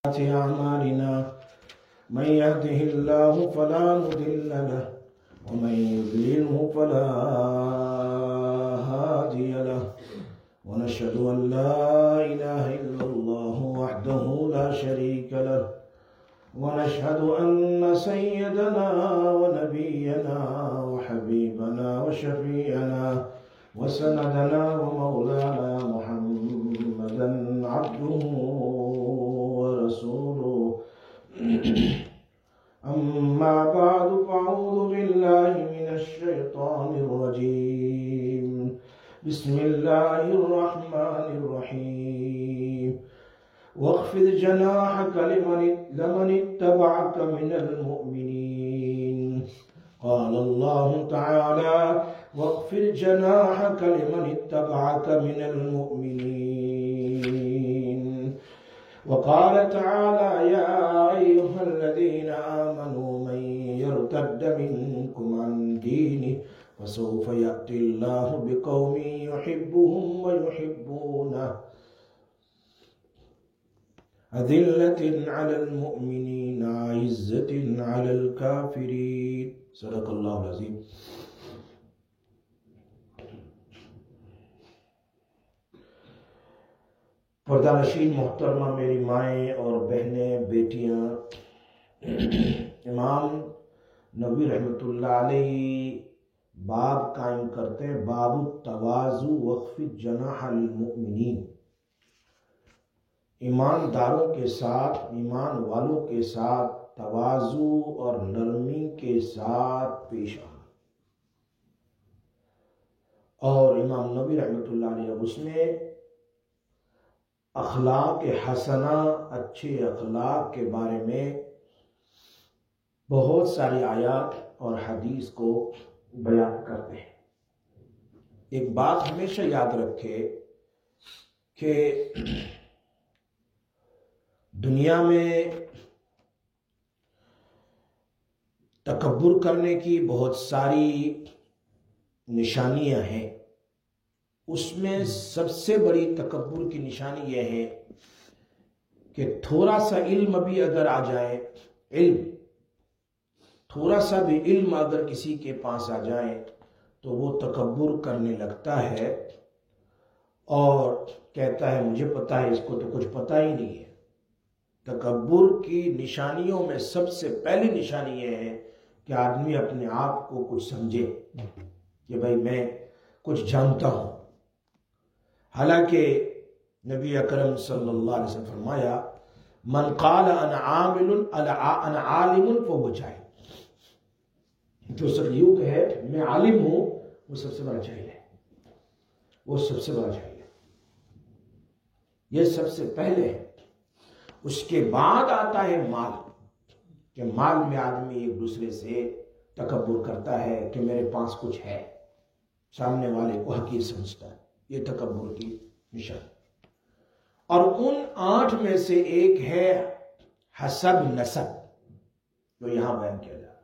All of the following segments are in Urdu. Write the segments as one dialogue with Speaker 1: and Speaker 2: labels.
Speaker 1: أعمالنا من يهده الله فلا مضل له ومن يضلله فلا هادي له ونشهد أن لا إله إلا الله وحده لا شريك له ونشهد أن سيدنا ونبينا وحبيبنا وشفيعنا وسندنا ومولانا محمدا عبده ورسوله أما بعد فأعوذ بالله من الشيطان الرجيم بسم الله الرحمن الرحيم واخفض جناحك لمن اتبعك من المؤمنين قال الله تعالى واخفض جناحك لمن اتبعك من المؤمنين وقال تعالى يا أيها الذين آمنوا من يرتد منكم عن دينه فسوف يأتي الله بقوم يحبهم ويحبونه أذلة على المؤمنين عزة على الكافرين صدق اللہ العظیم. پردہ نشین محترمہ میری مائیں اور بہنیں بیٹیاں، امام نووی رحمۃ اللہ علیہ باب قائم کرتے ہیں، باب التواضع واخفض جناح للمؤمنین. ایمانداروں کے ساتھ، ایمان والوں کے ساتھ تواضع اور نرمی کے ساتھ پیش آنا. اور امام نووی رحمۃ اللہ علیہ اس میں اخلاق حسنہ، اچھے اخلاق کے بارے میں بہت ساری آیات اور حدیث کو بیان کرتے ہیں. ایک بات ہمیشہ یاد رکھے کہ دنیا میں تکبر کرنے کی بہت ساری نشانیاں ہیں. اس میں سب سے بڑی تکبر کی نشانی یہ ہے کہ تھوڑا سا علم بھی اگر آ جائے، تھوڑا سا بھی علم اگر کسی کے پاس آ جائے تو وہ تکبر کرنے لگتا ہے اور کہتا ہے مجھے پتا ہے، اس کو تو کچھ پتا ہی نہیں ہے. تکبر کی نشانیوں میں سب سے پہلی نشانی یہ ہے کہ آدمی اپنے آپ کو کچھ سمجھے کہ بھائی میں کچھ جانتا ہوں. حالانکہ نبی اکرم صلی اللہ علیہ وسلم فرمایا من قال انا عالم فهو جاہل. جو سب یوں کہے میں عالم ہوں وہ سب سے بڑا جاہل ہے، وہ سب سے بڑا جاہل ہے. یہ سب سے پہلے ہے. اس کے بعد آتا ہے مال، کہ مال میں آدمی ایک دوسرے سے تکبر کرتا ہے کہ میرے پاس کچھ ہے، سامنے والے کو حقیر سمجھتا ہے. یہ تکبر کی نشان. اور ان 8 میں سے ایک ہے حسب نسب، جو یہاں بیان کیا جا رہا ہے.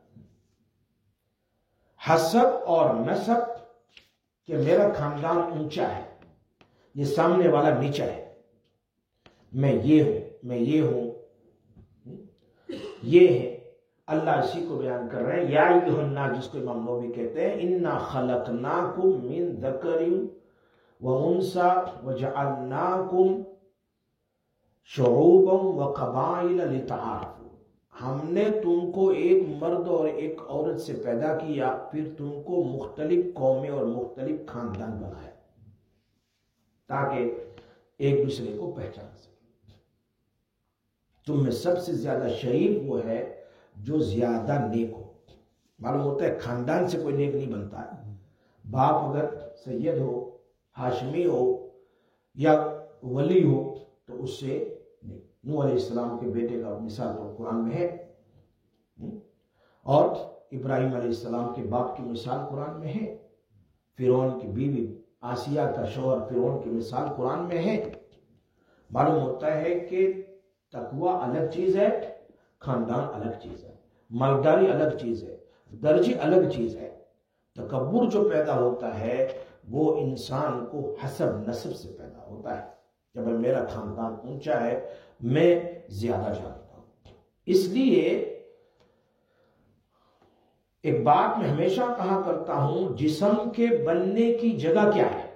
Speaker 1: حسب اور نسب کہ میرا خاندان اونچا ہے، یہ سامنے والا نیچا ہے، میں یہ ہوں، میں یہ ہوں، یہ ہے. اللہ اسی کو بیان کر رہے ہیں یا ایھا الناس، جس کو امام نووی کہتے ہیں انا خلقناکم من ذکر وانثی وجعلناکم شعوبا وقبائل لتعارفوا. ہم نے تم کو ایک مرد اور ایک عورت سے پیدا کیا، پھر تم کو مختلف قومیں اور مختلف خاندان بنایا تاکہ ایک دوسرے کو پہچان سکے. تم میں سب سے زیادہ شریف وہ ہے جو زیادہ نیک ہو. معلوم ہوتا ہے خاندان سے کوئی نیک نہیں بنتا ہے. باپ اگر سید ہو، ہاشمی ہو یا ولی ہو تو اس سے نیک. نوح علیہ السلام کے بیٹے کا مثال تو قرآن میں ہے، اور ابراہیم علیہ السلام کے باپ کی مثال قرآن میں ہے. فرعون کی بیوی آسیہ کا شوہر فرعون کی مثال قرآن میں ہے. معلوم ہوتا ہے کہ تقوی الگ چیز ہے، خاندان الگ چیز ہے، مالداری الگ چیز ہے، درجے الگ چیز ہے. تکبر جو پیدا ہوتا ہے وہ انسان کو حسب نسب سے پیدا ہوتا ہے. جب میرا خاندان اونچا ہے میں زیادہ جانتا ہوں۔ اس لیے ایک بات میں ہمیشہ کہا کرتا ہوں، جسم کے بننے کی جگہ کیا ہے؟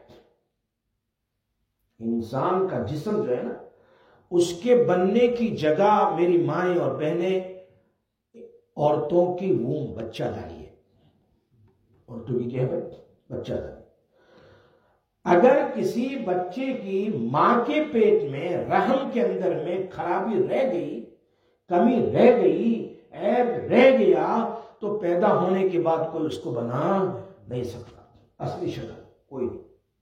Speaker 1: انسان کا جسم جو ہے نا، اس کے بننے کی جگہ میری مائیں اور بہنیں، عورتوں کی ووم، بچہ داری ہے۔ عورتوں کی کیا ہے؟ بچہ داری۔ اگر کسی بچے کی ماں کے پیٹ میں، رحم کے اندر میں خرابی رہ گئی، کمی رہ گئی، عیب رہ گیا، تو پیدا ہونے کے بعد کوئی اس کو بنا نہیں سکتا۔ اصلی شکل کوئی نہیں۔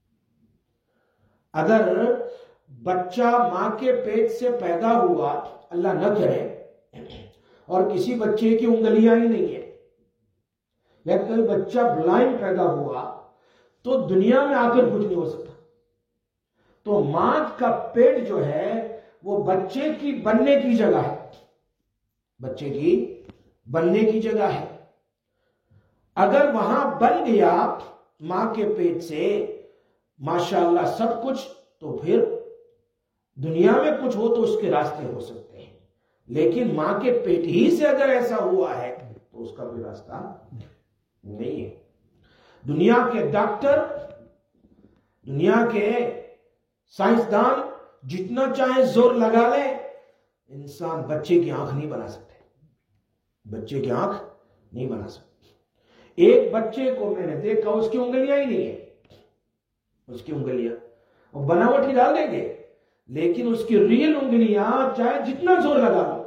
Speaker 1: اگر بچہ ماں کے پیٹ سے پیدا ہوا، اللہ نہ کرے، اور کسی بچے کی انگلیاں ہی نہیں ہے، یا کوئی بچہ بلائنڈ پیدا ہوا، تو دنیا میں آ کر کچھ نہیں ہو سکتا۔ تو ماں کا پیٹ جو ہے وہ بچے کی بننے کی جگہ ہے، بچے کی بننے کی جگہ ہے۔ اگر وہاں بن گیا ماں کے پیٹ سے ماشاءاللہ سب کچھ، تو پھر دنیا میں کچھ ہو تو اس کے راستے ہو سکتے ہیں، لیکن ماں کے پیٹ ہی سے اگر ایسا ہوا ہے تو اس کا کوئی راستہ نہیں ہے۔ دنیا کے ڈاکٹر، دنیا کے سائنسدان جتنا چاہے زور لگا لے، انسان بچے کی آنکھ نہیں بنا سکتے، بچے کی آنکھ نہیں بنا سکتے۔ ایک بچے کو میں نے دیکھا، اس کی انگلیاں ہی نہیں ہے، اس کی انگلیاں وہ بناوٹ ہی ڈال دیں گے، لیکن اس کی ریل انگلیاں چاہے جتنا زور لگا لو۔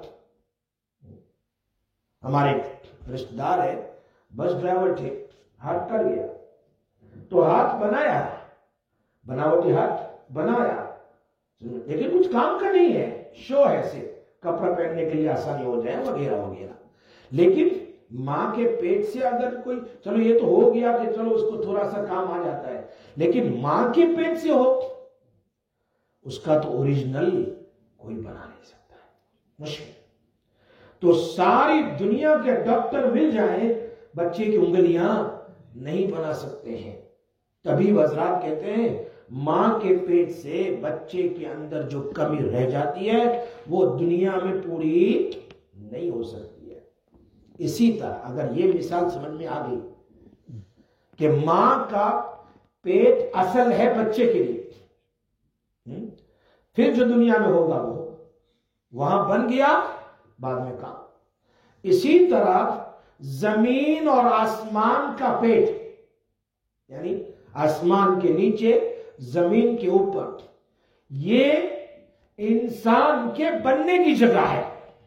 Speaker 1: ہمارے رشتہ دار ہے، بس ڈرائیور تھے، ہاتھ کٹ گیا تو ہاتھ بنایا، بناوٹی ہاتھ بنایا، لیکن کچھ کام کا نہیں ہے، شو ہے، صرف کپڑا پہننے کے لیے آسانی ہو جائے وغیرہ وغیرہ۔ لیکن ماں کے پیٹ سے اگر کوئی، چلو یہ تو ہو گیا کہ چلو اس کو تھوڑا سا کام آ جاتا ہے، لیکن ماں کے پیٹ سے ہو، اس کا تو اوریجنل کوئی بنا نہیں سکتا ہے، مشکل۔ تو ساری دنیا کے ڈاکٹر مل جائیں، بچے کی انگلیاں نہیں بنا سکتے ہیں۔ تبھی حضرات کہتے ہیں ماں کے پیٹ سے بچے کے اندر جو کمی رہ جاتی ہے وہ دنیا میں پوری نہیں ہو سکتی ہے۔ اسی طرح اگر یہ مثال سمجھ میں آ گئی کہ ماں کا پیٹ اصل ہے بچے کے لیے، پھر جو دنیا میں ہوگا وہ وہاں بن گیا، بعد میں کام۔ اسی طرح زمین اور آسمان کا پیٹ، یعنی آسمان کے نیچے زمین کے اوپر، یہ انسان کے بننے کی جگہ ہے۔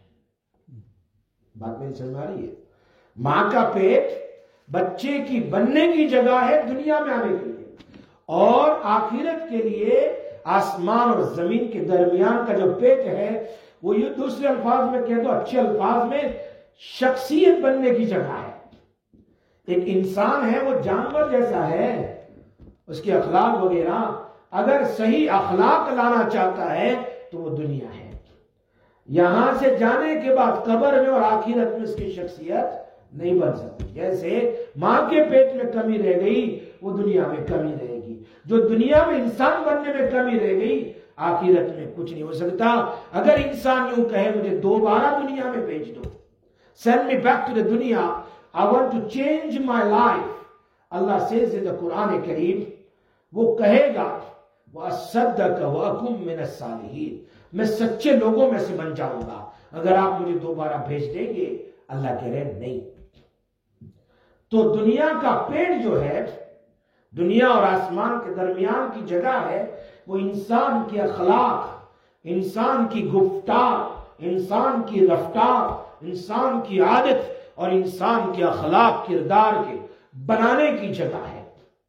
Speaker 1: بات میری سمجھ میں آ رہی ہے؟ ماں کا پیٹ بچے کی بننے کی جگہ ہے دنیا میں آنے کے لیے، اور آخرت کے لیے آسمان اور زمین کے درمیان کا جو پیٹ ہے وہ یہ دوسرے الفاظ میں کہہ دو، اچھے الفاظ میں، شخصیت بننے کی جگہ ہے۔ ایک انسان ہے وہ جانور جیسا ہے، اس کے اخلاق وغیرہ، اگر صحیح اخلاق لانا چاہتا ہے تو وہ دنیا ہے۔ یہاں سے جانے کے بعد قبر میں اور آخرت میں اس کی شخصیت نہیں بن سکتی۔ جیسے ماں کے پیٹ میں کمی رہ گئی، وہ دنیا میں کمی رہے گی۔ جو دنیا میں انسان بننے میں کمی رہ گئی، آخرت میں کچھ نہیں ہو سکتا۔ اگر انسان یوں کہے مجھے دوبارہ دنیا میں بھیج دو، send me back to the dunya, I want to change my life. Allah says in the Quran Kareem، وہ کہے گا وَأَصَّدَّقَ وَأَكُن مِّنَ الصَّالِحِينَ، میں سچے لوگوں میں سے بن جاؤں گا اگر آپ مجھے دوبارہ بھیج دیں گے۔ اللہ کہہ رہے نہیں۔ تو دنیا کا پیٹ جو ہے، دنیا اور آسمان کے درمیان کی جگہ ہے، وہ انسان کے اخلاق، انسان کی گفتار، انسان کی رفتار، انسان کی عادت اور انسان کے اخلاق کردار کے بنانے کی جگہ ہے۔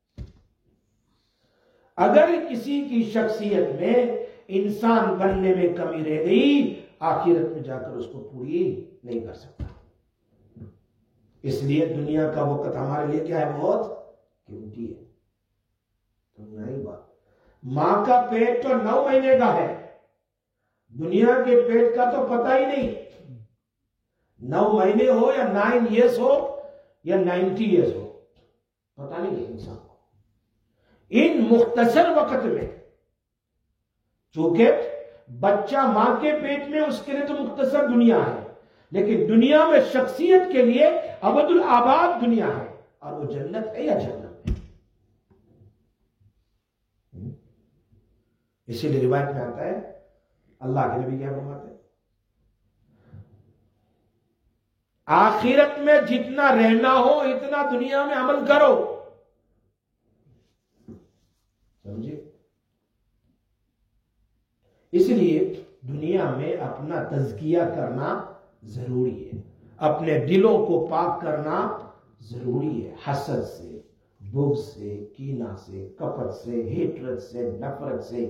Speaker 1: اگر کسی کی شخصیت میں انسان بننے میں کمی رہ گئی، آخرت میں جا کر اس کو پوری نہیں کر سکتا۔ اس لیے دنیا کا وقت ہمارے لیے کیا ہے؟ بہت قیمتی ہے۔ تو نئی بات، ماں کا پیٹ تو 9 مہینے کا ہے، دنیا کے پیٹ کا تو پتہ ہی نہیں۔ 9 مہینے ہو یا 9 ایئرس ہو یا 90 ایئرس ہو، پتہ نہیں ہے انسان کو۔ ان مختصر وقت میں چونکہ بچہ ماں کے پیٹ میں اس کے لیے تو مختصر دنیا ہے، لیکن دنیا میں شخصیت کے لیے ابد الآباد دنیا ہے، اور وہ جنت ہے یا جہنم ہے۔ اسی لیے روایت میں آتا ہے، اللہ کے نبی کیا فرماتے ہیں، آخرت میں جتنا رہنا ہو اتنا دنیا میں عمل کرو، سمجھے؟ اس لیے دنیا میں اپنا تزکیہ کرنا ضروری ہے، اپنے دلوں کو پاک کرنا ضروری ہے، حسد سے، بغض سے، کینہ سے، کپٹ سے، ہیٹرت سے، نفرت سے۔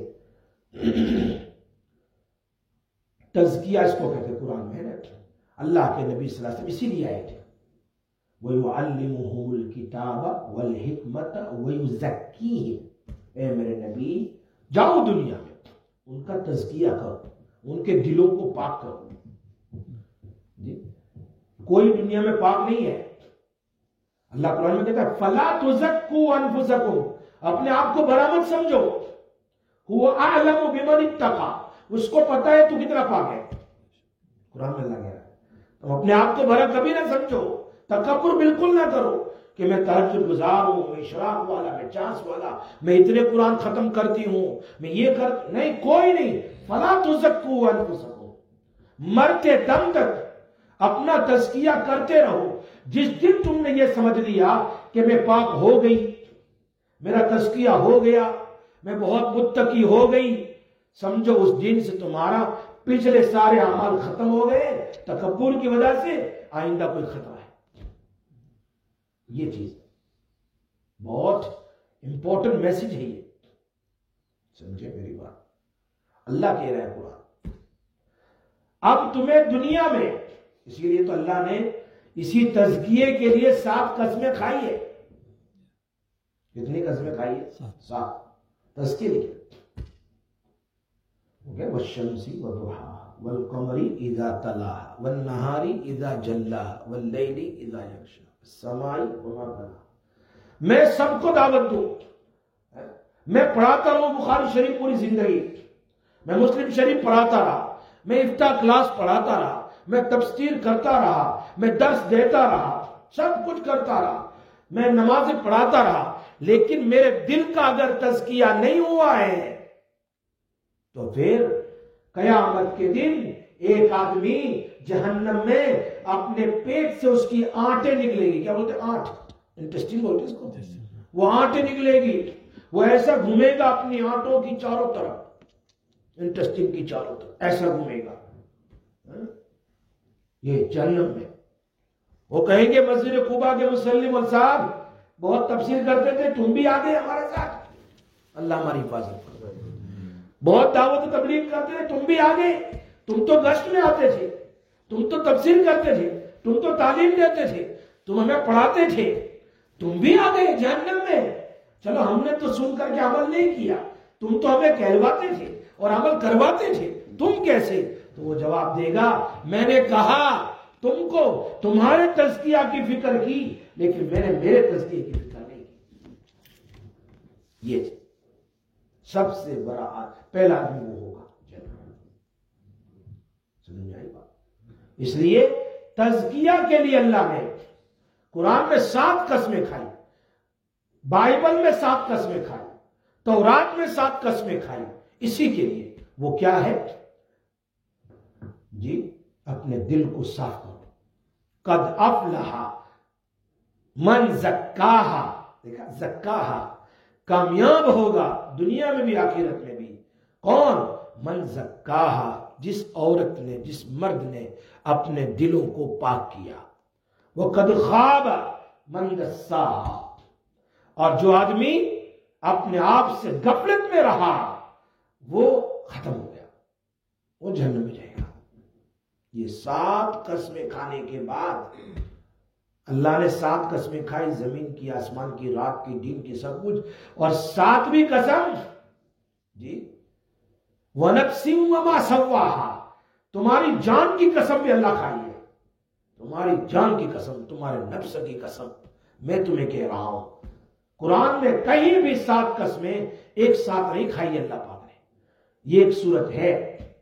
Speaker 1: تزکیہ اس کو کہتے ہیں، قرآن میں ہے نا، اللہ کے نبی صلی اللہ علیہ وسلم اسی لیے آئے تھے، وَيُعَلِّمُهُمُ الْكِتَابَ وَالْحِكْمَةَ وَيُزَكِّيهِمْ، اے میرے نبی جاؤ دنیا میں ان کا تزکیہ کرو، ان کے دلوں کو پاک کرو۔ جی کوئی دنیا میں پاک نہیں ہے۔ اللہ قرآن میں کہتا ہے فَلَا تُزَكُّوا أَنفُسَكُمْ، اپنے آپ کو بڑا مت سمجھو، هُوَ أَعْلَمُ بِمَنِ اتَّقَى، اس کو پتہ ہے تو کتنا پاک ہے، قرآن میں اللہ کہہ رہا ہے۔ تم اپنے آپ کو بڑا کبھی نہ سمجھو، تکبر بالکل نہ کرو کہ میں تہجد گزار ہوں، میں اشراق والا، میں چانس والا، میں اتنے قرآن ختم کرتی ہوں، میں یہ نہیں، کوئی نہیں۔ فَلَا تُزَكُّوا أَنفُسَكُمْ، مرتے دم تک اپنا تزکیہ کرتے رہو۔ جس دن تم نے یہ سمجھ لیا کہ میں پاک ہو گئی، میرا تزکیہ ہو گیا، میں بہت متقی ہو گئی، سمجھو اس دن سے تمہارا پچھلے سارے اعمال ختم ہو گئے، تکبر کی وجہ سے آئندہ کوئی خطرہ ہے۔ یہ چیز بہت امپورٹنٹ میسج ہے، یہ سمجھے میری بات، اللہ کہہ رہا ہے قرآن۔ اب تمہیں دنیا میں، اسی لیے تو اللہ نے اسی تزکیے کے لیے 7 قسمیں کھائی ہے۔ کتنی قسمیں کھائی ہے؟ 7 تزکیے کے لیے۔ وَالشَّمْسِ وَضُحَاهَا وَالْقَمَرِ إِذَا تَلَاهَا وَالنَّهَارِ إِذَا جَلَّاهَا وَاللَّيْلِ إِذَا يَغْشَاهَا وَالسَّمَاءِ وَمَا بَنَاهَا۔ میں سب کو دعوت دوں، میں پڑھاتا رہوں بخاری شریف پوری زندگی، میں مسلم شریف پڑھاتا رہا، میں افتاح کلاس پڑھاتا رہا، میں تفسیر کرتا رہا، میں درس دیتا رہا، سب کچھ کرتا رہا، میں نمازیں پڑھاتا رہا، لیکن میرے دل کا اگر تزکیہ نہیں ہوا ہے تو پھر قیامت کے دن ایک آدمی جہنم میں اپنے پیٹ سے اس کی آنٹیں نکلے گی، کیا بولتے ہیں آنٹ، انٹسٹنگ بولتے ہیں اس کو، وہ آنٹیں نکلے گی، وہ ایسا گھومے گا اپنی آنٹوں کی چاروں طرف، انٹسٹنگ کی چاروں طرف ایسا گھومے گا، یہ جہنم میں۔ وہ کہیں گے مسجد قباء کے مسلم صاحب بہت تفسیر کرتے تھے، تم بھی آ گئے ہمارے ساتھ، اللہ ہماری حفاظت کرے، بہت دعوت تبلیغ کرتے تھے، تم بھی آ گئے، تم تو گشت میں آتے تھے، تم تو تفسیر کرتے تھے، تم تو تعلیم دیتے تھے، تم ہمیں پڑھاتے تھے، تم بھی آ گئے جہنم میں۔ چلو ہم نے تو سن کر کے عمل نہیں کیا، تم تو ہمیں کہلواتے تھے اور عمل کرواتے تھے، تم کیسے؟ تو وہ جواب دے گا میں نے کہا تم کو تمہارے تزکیہ کی فکر کی، لیکن میں نے میرے تزکیے کی فکر نہیں کی۔ یہ سب سے بڑا پہلا آدمی وہ ہوگا جنت۔ سمجھ آئی بات؟ اس لیے تزکیہ کے لیے اللہ نے قرآن میں 7 قسمیں کھائی، بائبل میں 7 قسمیں کھائی، تورات میں 7 قسمیں کھائی، اسی کے لیے وہ کیا ہے جی؟ اپنے دل کو صاف کرو۔ قد افلح من زکاہا، دیکھا زکاہا، کامیاب ہوگا دنیا میں بھی آخرت میں بھی، کون؟ من زکاہا، جس عورت نے، جس مرد نے اپنے دلوں کو پاک کیا۔ وہ قد خواب من دساہا، اور جو آدمی اپنے آپ سے غفلت میں رہا وہ ختم ہو گیا، وہ جہنم میں جائے گا۔ یہ 7 قسمیں کھانے کے بعد اللہ نے 7 قسمیں کھائی، زمین کی، آسمان کی، رات کی، دن کی، سب کچھ، اور 7ویں قسم جی وَنَفْسٍ وَمَا سَوَّاهَا، تمہاری جان کی قسم بھی اللہ کھائی ہے، تمہاری جان کی قسم، تمہارے نفس کی قسم، میں تمہیں کہہ رہا ہوں۔ قرآن میں کہیں بھی 7 قسمیں ایک ساتھ نہیں کھائی اللہ پاک نے۔ یہ ایک صورت ہے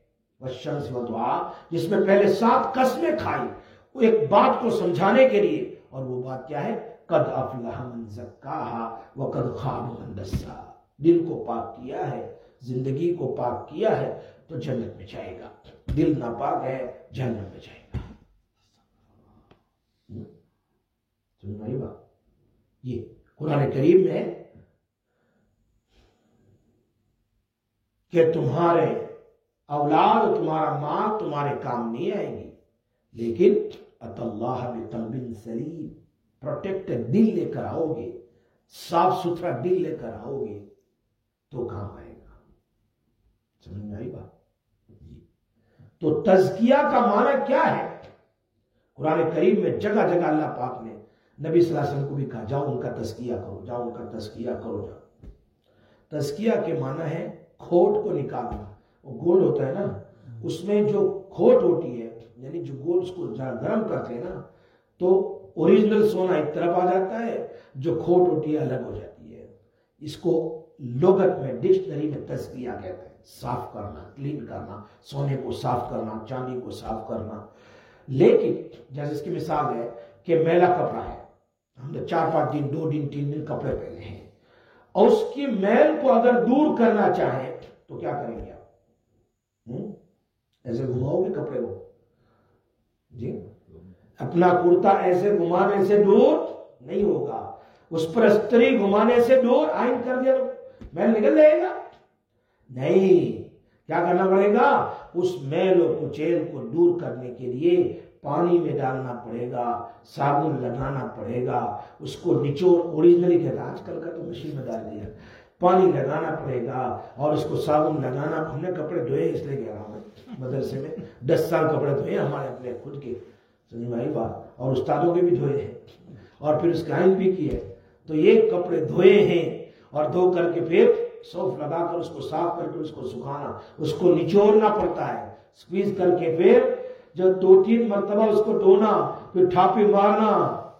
Speaker 1: والشمس وضحاہا، جس میں پہلے 7 قسمیں کھائی وہ ایک بات کو سمجھانے کے لیے، اور وہ بات کیا ہے؟ قد افلح من زکاہا وقد خاب من دساہا۔ دل کو پاک کیا ہے، زندگی کو پاک کیا ہے تو جنت میں جائے گا، دل ناپاک ہے جہنم میں جائے گا۔ سمجھ آئی بات؟ یہ قرآن کریم میں کہ تمہارے اولاد، تمہارا ماں تمہارے کام نہیں آئے گی، لیکن اتی اللہ بقلب سلیم، پروٹیکٹڈ دل لے کر آؤ گے، صاف ستھرا دل لے کر آؤ گے تو کام آئے گا۔ سمجھ میں آئی بات؟ تو تزکیہ کا معنی کیا ہے؟ قرآن کریم میں جگہ جگہ اللہ پاک نے نبی صلی اللہ علیہ وسلم کو بھی کہا جاؤ ان کا تزکیہ کرو، جاؤ ان کا تزکیہ کرو۔ جاؤ تزکیہ کے معنی ہے کھوٹ کو نکالنا۔ وہ گول ہوتا ہے نا، اس میں جو کھوٹ ہوتی ہے، یعنی جو گول اس کو گرم کرتے ہیں نا تو اوریجنل سونا ایک طرف آ جاتا ہے، جو کھوٹ ہوتی ہے الگ ہو جاتی ہے۔ اس کو لغت میں ڈکشنری میں تزکیہ کہتے ہیں، صاف کرنا، کلین کرنا، سونے کو صاف کرنا، چاندی کو صاف کرنا۔ لیکن جیسے اس کی مثال ہے کہ میلا کپڑا ہے، ہم نے 4-5 دن 2 دن 3 دن کپڑے پہنے ہیں، اور اس کی میل کو اگر دور کرنا چاہیں تو کیا کریں گے آپ؟ ایسے گھماؤ گے کپڑے کو؟ جی، اپنا کرتا ایسے گھمانے سے دور نہیں ہوگا، اس پر استری گھمانے سے دور آئین کر دیا تو میل نکل جائے گا؟ نہیں، کیا کرنا پڑے گا؟ اس میل و کچیل کو دور کرنے کے لیے پانی میں ڈالنا پڑے گا، صابن لگانا پڑے گا، اس کو نچوڑ، اوریجنلی کہتا آج کل کا تو مشین میں ڈال دیا، پانی لگانا پڑے گا اور اس کو صابن لگانا۔ ہم نے کپڑے دھوئے، اس لیے کہہ رہا ہوں مدرسے میں 10 سال کپڑے دھوئے ہمارے اپنے خود کے، سمجھ میں آئی بات؟ اور استادوں کے بھی دھوئے ہیں، اور پھر اس کا آئین بھی کی ہے۔ تو یہ کپڑے دھوئے ہیں اور دھو کر کے پھر سوف لگا کر اس کو صاف کر کے اس کو سکھانا، اس کو نچوڑنا پڑتا ہے، سکویز کر کے پھر جب 2-3 مرتبہ اس کو دھونا، پھر ٹھاپی مارنا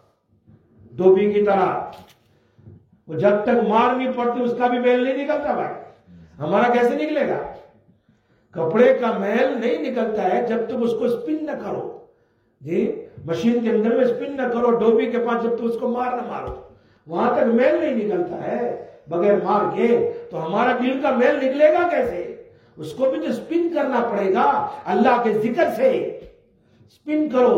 Speaker 1: دھوبی کی طرح۔ وہ جب تک مار نہیں پڑتی اس کا بھی میل نہیں نکلتا بھائی، ہمارا کیسے نکلے گا؟ کپڑے کا میل نہیں نکلتا ہے جب تک اس کو سپن نہ کرو، جی مشین کے اندر میں سپن نہ کرو، دھوبی کے پاس جب تک اس کو مار نہ مارو، وہاں تک میل نہیں نکلتا ہے بغیر مار کے۔ تو ہمارا دل کا میل نکلے گا کیسے؟ اس کو بھی تو سپن کرنا پڑے گا، اللہ کے ذکر سے سپن کرو،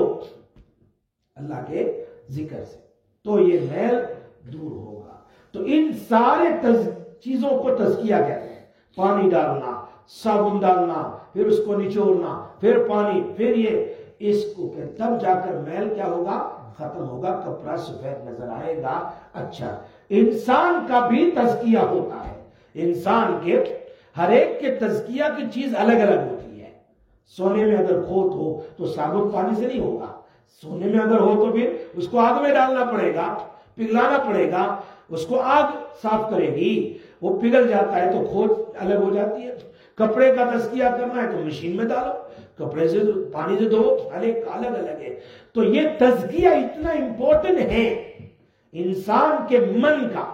Speaker 1: اللہ کے ذکر سے، تو یہ میل دور ہوگا۔ تو ان سارے چیزوں کو تزکیہ کہتے ہیں، پانی ڈالنا، صابن ڈالنا، پھر اس کو نچوڑنا، پھر پانی، پھر یہ، اس کو کہ تب جا کر میل کیا ہوگا؟ ختم ہوگا، کپڑا سفید نظر آئے گا۔ اچھا، انسان کا بھی تزکیہ ہوتا ہے، انسان کے ہر ایک کے تزکیہ کی چیز الگ الگ ہوتی ہے۔ سونے میں اگر کھوٹ ہو تو ثابت پانی سے نہیں ہوگا، سونے میں اگر ہو تو پھر اس کو آگ میں ڈالنا پڑے گا، پگھلانا پڑے گا، اس کو آگ صاف کرے گی، وہ پگھل جاتا ہے تو کھوٹ الگ ہو جاتی ہے۔ کپڑے کا تزکیہ کرنا ہے تو مشین میں ڈالو، کپڑے سے پانی سے دھو، الگ الگ ہے۔ تو یہ تزکیہ اتنا امپورٹنٹ ہے انسان کے من کا،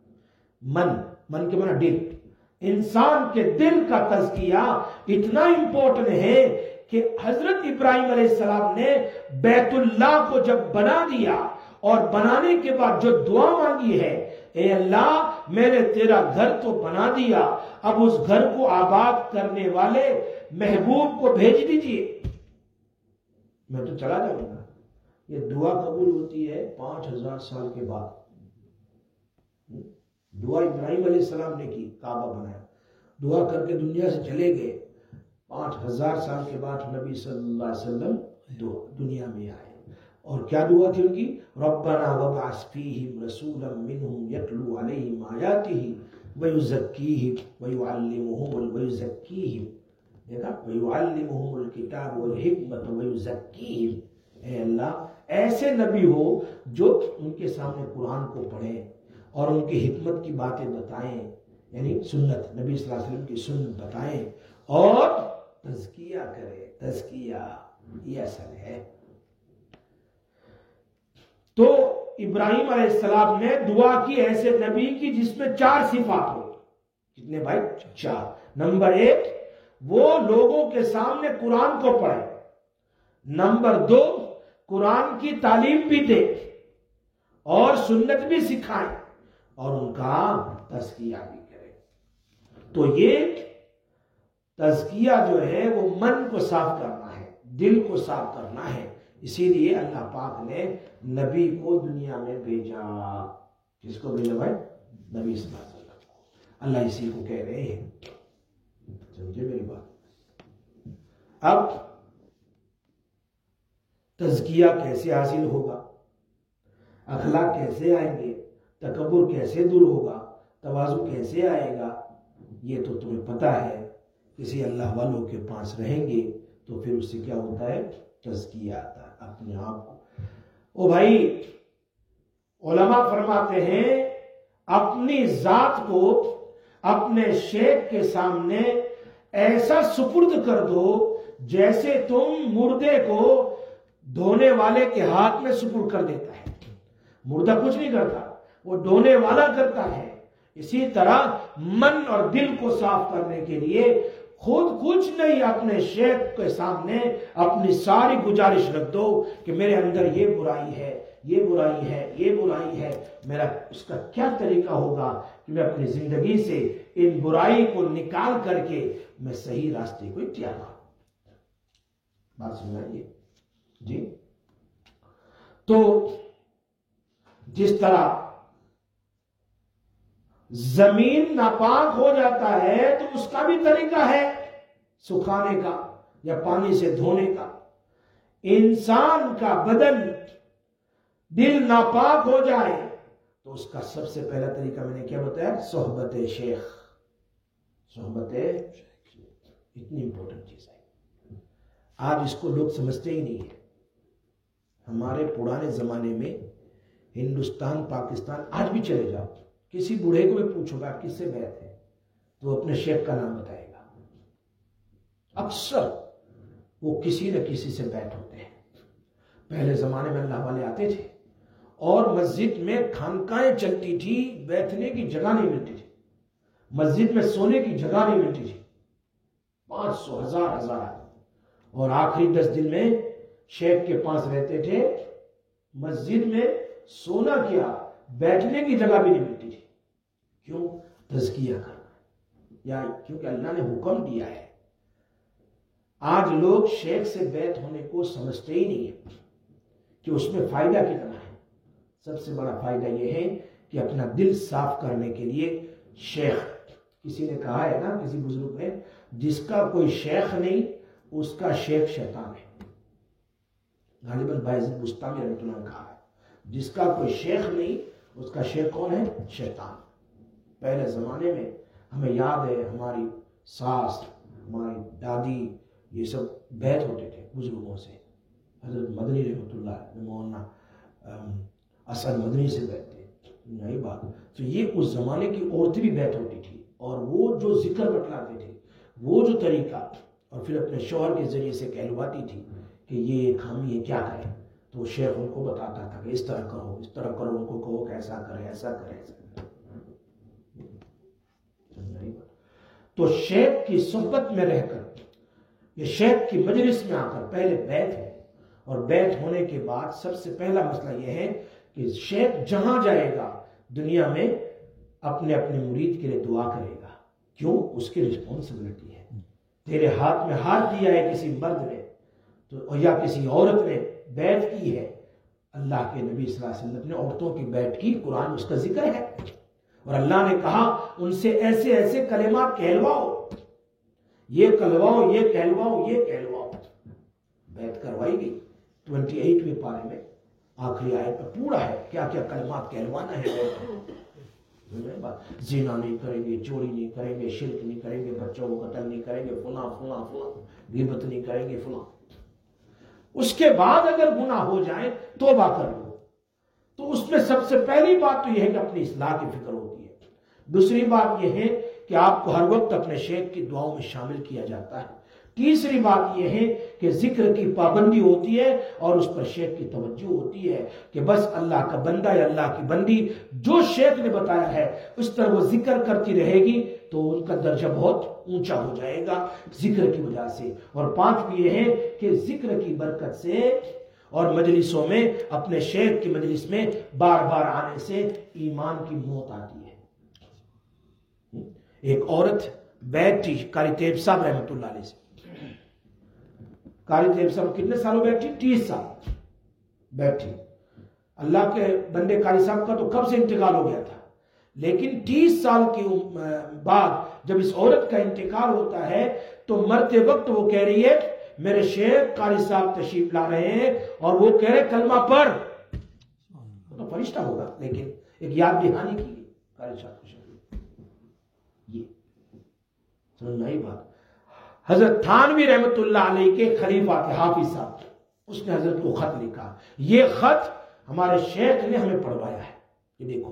Speaker 1: من کے معنی دل، انسان کے دل کا تزکیہ اتنا امپورٹنٹ ہے کہ حضرت ابراہیم علیہ السلام نے بیت اللہ کو جب بنا دیا اور بنانے کے بعد جو دعا مانگی ہے، اے اللہ میں نے تیرا گھر تو بنا دیا، اب اس گھر کو آباد کرنے والے محبوب کو بھیج دیجئے، میں تو چلا جاؤں گا۔ یہ دعا قبول ہوتی ہے 5000 سال کے بعد۔ دعا ابراہیم علیہ السلام نے کی، کعبہ بنایا، دعا کر کے دنیا سے چلے گئے، 5000 سال کے بعد نبی صلی اللہ علیہ وسلم دنیا میں آئے، اور کیا دعا تھی ان کی؟ ربنا وابعث فیہم رسولا منہم یتلو علیہم آیاتہ ویزکیہم دیکھا، ویعلمہم الکتاب والحکمت ویزکیہم، اے اللہ ایسے نبی ہو جو ان کے سامنے قرآن کو پڑھیں اور ان کی حکمت کی باتیں بتائیں، یعنی سنت، نبی صلی اللہ علیہ وسلم کی سنت بتائیں، اور تزکیہ کرے۔ تزکیہ یہ اصل ہے۔ تو ابراہیم علیہ السلام نے دعا کی ایسے نبی کی جس میں 4 صفات ہو۔ کتنے بھائی؟ 4۔ نمبر 1، وہ لوگوں کے سامنے قرآن کو پڑھے، نمبر 2 قرآن کی تعلیم بھی دے اور سنت بھی سکھائے اور ان کا تزکیہ بھی کرے۔ تو یہ تزکیہ جو ہے وہ من کو صاف کرنا ہے، دل کو صاف کرنا ہے۔ اسی لیے اللہ پاک نے نبی کو دنیا میں بھیجا۔ کس کو بھیجا بھائی؟ نبی صلی اللہ علیہ وسلم کو۔ اللہ اسی کو کہہ رہے ہیں، سمجھے میری بات؟ اب تزکیہ کیسے حاصل ہوگا، اخلاق کیسے آئیں گے، تکبر کیسے دور ہوگا، تواضع کیسے آئے گا، یہ تو تمہیں پتا ہے۔ کسی اللہ والوں کے پاس رہیں گے تو پھر اس سے کیا ہوتا ہے؟ تزکیہ آتا ہے اپنے آپ کو۔ او بھائی، علماء فرماتے ہیں اپنی ذات کو اپنے شیخ کے سامنے ایسا سپرد کر دو جیسے تم مردے کو دھونے والے کے ہاتھ میں سپرد کر دیتا ہے۔ مردہ کچھ نہیں کرتا، وہ دھونے والا کرتا ہے۔ اسی طرح من اور دل کو صاف کرنے کے لیے خود کچھ نہیں، اپنے شیخ کے سامنے اپنی ساری گزارش رکھ دو کہ میرے اندر یہ برائی ہے، یہ برائی ہے، یہ برائی ہے، میرا اس کا کیا طریقہ ہوگا کہ میں اپنی زندگی سے ان برائی کو نکال کر کے میں صحیح راستے کو اختیار کروں۔ بات سمجھائیے جی۔ تو جس طرح زمین ناپاک ہو جاتا ہے تو اس کا بھی طریقہ ہے سکھانے کا یا پانی سے دھونے کا۔ انسان کا بدن، دل ناپاک ہو جائے تو اس کا سب سے پہلا طریقہ میں نے کیا بتایا؟ صحبت شیخ۔ صحبت اتنی امپورٹنٹ چیز ہے، آج اس کو لوگ سمجھتے ہی نہیں ہے۔ ہمارے پرانے زمانے میں ہندوستان، پاکستان، آج بھی چلے جاؤ، کسی بوڑھے کو بھی پوچھو گا کس سے بیعت ہے تو وہ اپنے شیخ کا نام بتائے گا۔ اکثر وہ کسی نہ کسی سے بیعت ہوتے ہیں۔ پہلے زمانے میں اللہ والے آتے تھے اور مسجد میں خانقاہیں چلتی تھی، بیٹھنے کی جگہ نہیں ملتی تھی، مسجد میں سونے کی جگہ نہیں ملتی تھی، 500 ہزار اور آخری 10 دن میں شیخ کے پاس رہتے تھے، مسجد میں سونا کیا، بیٹھنے کی جگہ بھی نہیں ملتی تھی۔ کیوں؟ تزکیہ کرنا، یا کیونکہ اللہ نے حکم دیا ہے۔ آج لوگ شیخ سے بیعت ہونے کو سمجھتے ہی نہیں ہے کہ اس میں فائدہ کتنا ہے۔ سب سے بڑا فائدہ یہ ہے کہ اپنا دل صاف کرنے کے لیے شیخ، کسی نے کہا ہے نا، کسی بزرگ نے، جس کا کوئی شیخ نہیں اس کا شیخ شیطان ہے۔ غالباً باعزید بستامی رحمۃ اللہ نے کہا ہے جس کا کوئی شیخ نہیں اس کا شیخ کون ہے؟ شیطان۔ پہلے زمانے میں ہمیں یاد ہے ہماری ساس، ہماری دادی، یہ سب بیعت ہوتے تھے بزرگوں سے۔ حضرت مدنی رحمۃ اللہ، مولانا اسد مدنی سے بیعت تھے، نئی بات۔ تو یہ اس زمانے کی عورتیں بھی بیعت ہوتی تھی، اور وہ جو ذکر بتلاتے تھے، وہ جو طریقہ، اور پھر اپنے شوہر کے ذریعے سے کہلواتی تھی کہ یہ خامی ہے، کیا کریں، تو شیخ ان کو بتاتا تھا کہ اس طرح کرو، اس طرح کرو، ان کو کہو کہ ایسا کرے، ایسا کرے، ایسا کرے۔ تو شیخ کی صحبت میں رہ کر، یہ شیخ کی مجلس میں آ کر پہلے بیعت ہے، اور بیعت ہونے کے بعد سب سے پہلا مسئلہ یہ ہے کہ شیخ جہاں جائے گا دنیا میں اپنے اپنے مرید کے لیے دعا کرے گا۔ کیوں؟ اس کی رسپانسبلٹی ہے۔ تیرے ہاتھ میں ہاتھ دیا ہے کسی مرد نے تو یا کسی عورت نے بیعت کی ہے، اللہ کے نبی صلی اللہ علیہ وسلم نے عورتوں کی بیعت کی، قرآن اس کا ذکر ہے، اور اللہ نے کہا ان سے ایسے ایسے کلمات کہلواؤ، یہ کہلواؤ، یہ کہلواؤ، یہ کہلواؤ۔ بیعت کروائی گئی 28ویں پارے میں، آخری آیت میں پورا ہے کیا کیا کلمات کہلوانا ہے۔ زنا نہیں کریں گے، چوری نہیں کریں گے، شرک نہیں کریں گے، بچوں کو قتل نہیں کریں گے، فلاں فلاں فلاں، غیبت نہیں کریں گے، فلاں۔ اس کے بعد اگر گناہ ہو جائے توبہ کر لو، تو اس میں سب سے پہلی بات تو یہ ہے کہ اپنی اصلاح کی فکر ہوتی ہے۔ دوسری بات یہ ہے کہ آپ کو ہر وقت اپنے شیخ کی دعاؤں میں شامل کیا جاتا ہے۔ تیسری بات یہ ہے کہ ذکر کی پابندی ہوتی ہے اور اس پر شیخ کی توجہ ہوتی ہے کہ بس اللہ کا بندہ یا اللہ کی بندی جو شیخ نے بتایا ہے اس طرح وہ ذکر کرتی رہے گی، تو ان کا درجہ بہت اونچا ہو جائے گا ذکر کی وجہ سے۔ اور پانچویں یہ ہے کہ ذکر کی برکت سے اور مجلسوں میں اپنے شیخ کی مجلس میں بار بار آنے سے ایمان کی موت آتی ہے۔ ایک عورت بیٹھی قاری طیب صاحب رحمۃ اللہ علیہ سے، قاری طیب صاحب کتنے سالوں بیٹھی؟ 30 سال بیٹھی۔ اللہ کے بندے قاری صاحب کا تو کب سے انتقال ہو گیا تھا، لیکن 30 سال کے بعد جب اس عورت کا انتقال ہوتا ہے تو مرتے وقت وہ کہہ رہی ہے میرے شیخ قاری صاحب تشریف لا رہے ہیں اور وہ کہہ رہے کلمہ پڑھ۔ وہ تو فرشتہ ہوگا لیکن ایک یاد دہانی کی گئی قاری صاحب کو۔ یہ سمجھ میں آئی بات؟ حضرت تھانوی رحمت اللہ علیہ کے خلیفہ تھے حافظ صاحب، اس نے حضرت کو خط لکھا، یہ خط ہمارے شیخ نے ہمیں پڑھوایا ہے، یہ دیکھو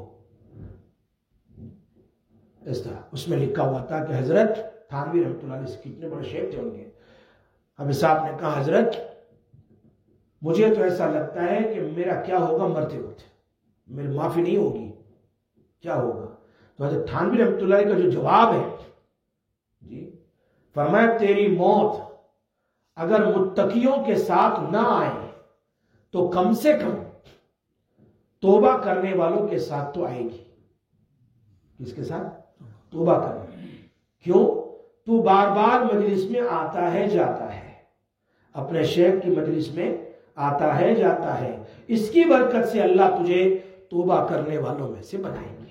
Speaker 1: اس طرح اس میں لکھا ہوا تھا کہ حضرت تھانوی رحمت اللہ علیہ سے کتنے بڑے شیخ تھے ان کے۔ حافظ صاحب نے کہا حضرت مجھے تو ایسا لگتا ہے کہ میرا کیا ہوگا مرتے وقت، میری معافی نہیں ہوگی، کیا ہوگا؟ تو حضرت تھانوی رحمت اللہ علیہ کا جو جواب ہے جی، فرمایا تیری موت اگر متقیوں کے ساتھ نہ آئے تو کم سے کم توبہ کرنے والوں کے ساتھ تو آئے گی۔ کس کے ساتھ؟ توبہ کرنے۔ کیوں؟ تو بار بار مجلس میں آتا ہے جاتا ہے، اپنے شیخ کی مجلس میں آتا ہے جاتا ہے، اس کی برکت سے اللہ تجھے توبہ کرنے والوں میں سے بنائیں گے۔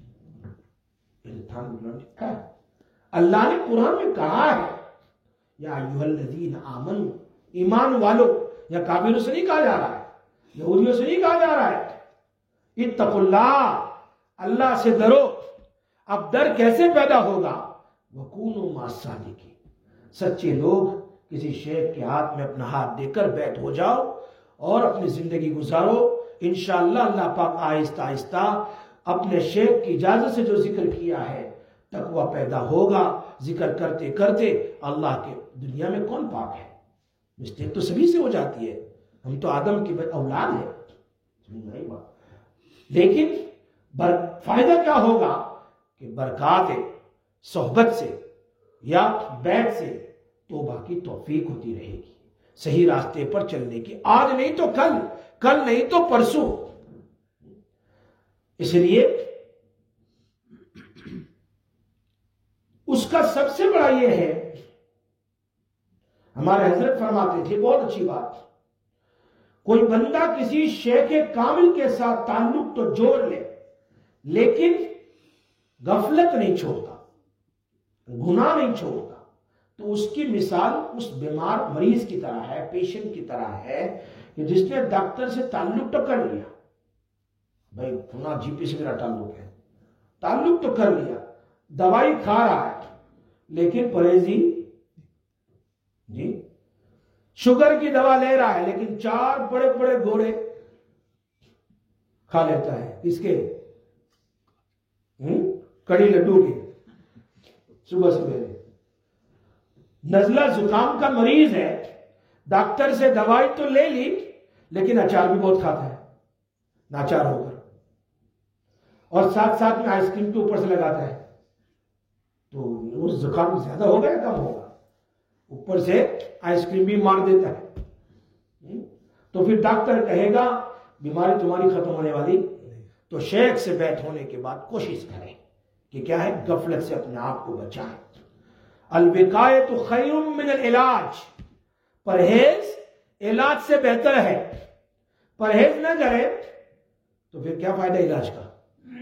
Speaker 1: اللہ نے قرآن میں کہا ہے یا ایھا الذین آمنوا، ایمان والو، یا کافروں سے نہیں کہا جا رہا ہے، یہودیوں سے نہیں کہا جا رہا ہے، اتقوا اللہ، اللہ سے ڈرو۔ اب ڈر کیسے پیدا ہوگا؟ وَكُونُوا مَعَ الصَّادِقِينَ، سچے لوگ کسی شیخ کے ہاتھ میں اپنا ہاتھ دے کر بیٹھ ہو جاؤ اور اپنی زندگی گزارو، انشاءاللہ اللہ پاک آہستہ آہستہ اپنے شیخ کی اجازت سے جو ذکر کیا ہے تقوی پیدا ہوگا۔ ذکر کرتے کرتے اللہ کے دنیا میں کون پاک ہے؟ مسٹیک تو سبھی سے ہو جاتی ہے، ہم تو آدم کی اولاد ہے، لیکن فائدہ کیا ہوگا کہ برکات صحبت سے یا بیعت سے توبہ کی توفیق ہوتی رہے گی، صحیح راستے پر چلنے کی، آج نہیں تو کل، کل نہیں تو پرسوں۔ اس لیے اس کا سب سے بڑا یہ ہے، ہمارے حضرت فرماتے تھے بہت اچھی بات، کوئی بندہ کسی شیخ کامل کے ساتھ تعلق تو جوڑ لے لیکن غفلت نہیں چھوڑتا، گناہ نہیں چھوڑتا، تو اس کی مثال اس بیمار مریض کی طرح ہے، پیشنٹ کی طرح ہے کہ جس نے ڈاکٹر سے تعلق تو کر لیا، بھائی فلاں جی پی سے میرا تعلق ہے، تعلق تو کر لیا، دوائی کھا رہا ہے لیکن پرہیزی جی، شوگر کی دوا لے رہا ہے لیکن 4 بڑے بڑے گھوڑے کھا لیتا ہے، اس کے کڑی لڈو کے صبح سویرے۔ نزلہ زکام کا مریض ہے، ڈاکٹر سے دوائی تو لے لی لیکن اچار بھی بہت کھاتا ہے ناچار ہو کر، اور ساتھ ساتھ میں آئس کریم کے اوپر سے لگاتا ہے، تو وہ زکام زیادہ ہوگا یا کم ہوگا؟ اوپر سے آئس کریم بھی مار دیتا ہے، تو پھر ڈاکٹر کہے گا بیماری تمہاری ختم ہونے والی۔ تو شیخ سے بیعت ہونے کے بعد کوشش کریں کہ کیا ہے، غفلت سے اپنے آپ کو بچائیں۔ الوقایۃ خیر من العلاج، پرہیز علاج سے بہتر ہے، پرہیز نہ کرے تو پھر کیا فائدہ علاج کا؟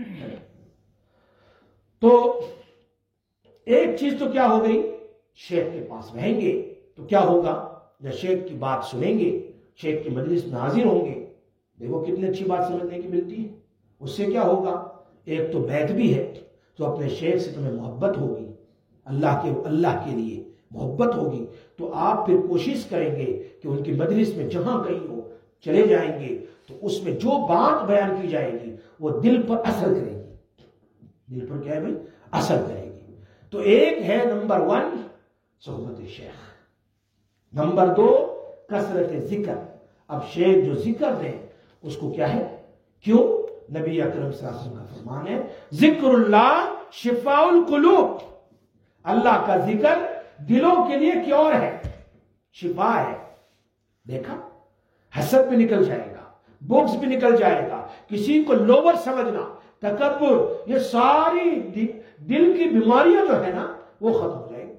Speaker 1: تو ایک چیز تو کیا ہو گئی، شیخ کے پاس رہیں گے تو کیا ہوگا، جب شیخ کی بات سنیں گے، شیخ کی مجلس میں حاضر ہوں گے، دیکھو کتنی اچھی بات سمجھنے کی ملتی ہے۔ اس سے کیا ہوگا، ایک تو بیعت بھی ہے، تو اپنے شیخ سے تمہیں محبت ہوگی، اللہ کے لیے محبت ہوگی، تو آپ پھر کوشش کریں گے کہ ان کی مجلس میں جہاں کہیں ہو چلے جائیں گے، تو اس میں جو بات بیان کی جائے گی وہ دل پر اثر کرے گی، دل پر کیا ہے بھائی، اثر کرے گی۔ تو ایک ہے نمبر 1 صحبت شیخ، نمبر 2 کثرت ذکر۔ اب شیخ جو ذکر دیں اس کو کیا ہے، کیوں؟ نبی اکرم صلی اللہ علیہ وسلم کا فرمان ہے ذکر اللہ شفاء القلوب، اللہ کا ذکر دلوں کے لیے کیور ہے، شفا ہے۔ دیکھا، حسد بھی نکل جائے گا، بغض بھی نکل جائے گا، کسی کو لوور سمجھنا، تکبر، یہ ساری دل کی بیماریاں جو ہے نا وہ ختم ہو جائے گی۔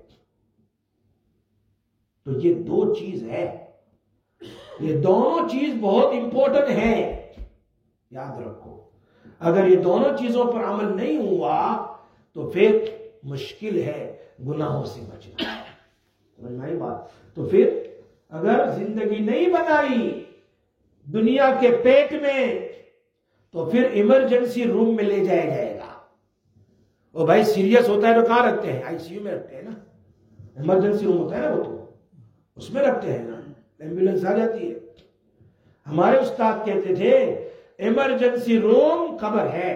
Speaker 1: تو یہ دو چیز ہے، یہ دونوں چیز بہت امپورٹنٹ ہیں، یاد رکھو۔ اگر یہ دونوں چیزوں پر عمل نہیں ہوا تو پھر مشکل ہے گناہوں سے بچنا، سمجھ میں آئی بات؟ تو پھر اگر زندگی نہیں بنائی دنیا کے پیٹ میں تو پھر ایمرجنسی روم میں لے جایا جائے گا۔ وہ بھائی سیریس ہوتا ہے تو کہاں رکھتے ہیں؟ آئی سی یو میں رکھتے ہیں نا، ایمرجنسی روم ہوتا ہے نا وہ تو اس میں رکھتے ہیں نا، ایمبولینس آ جاتی ہے۔ ہمارے استاد کہتے تھے ایمرجنسی روم قبر ہے۔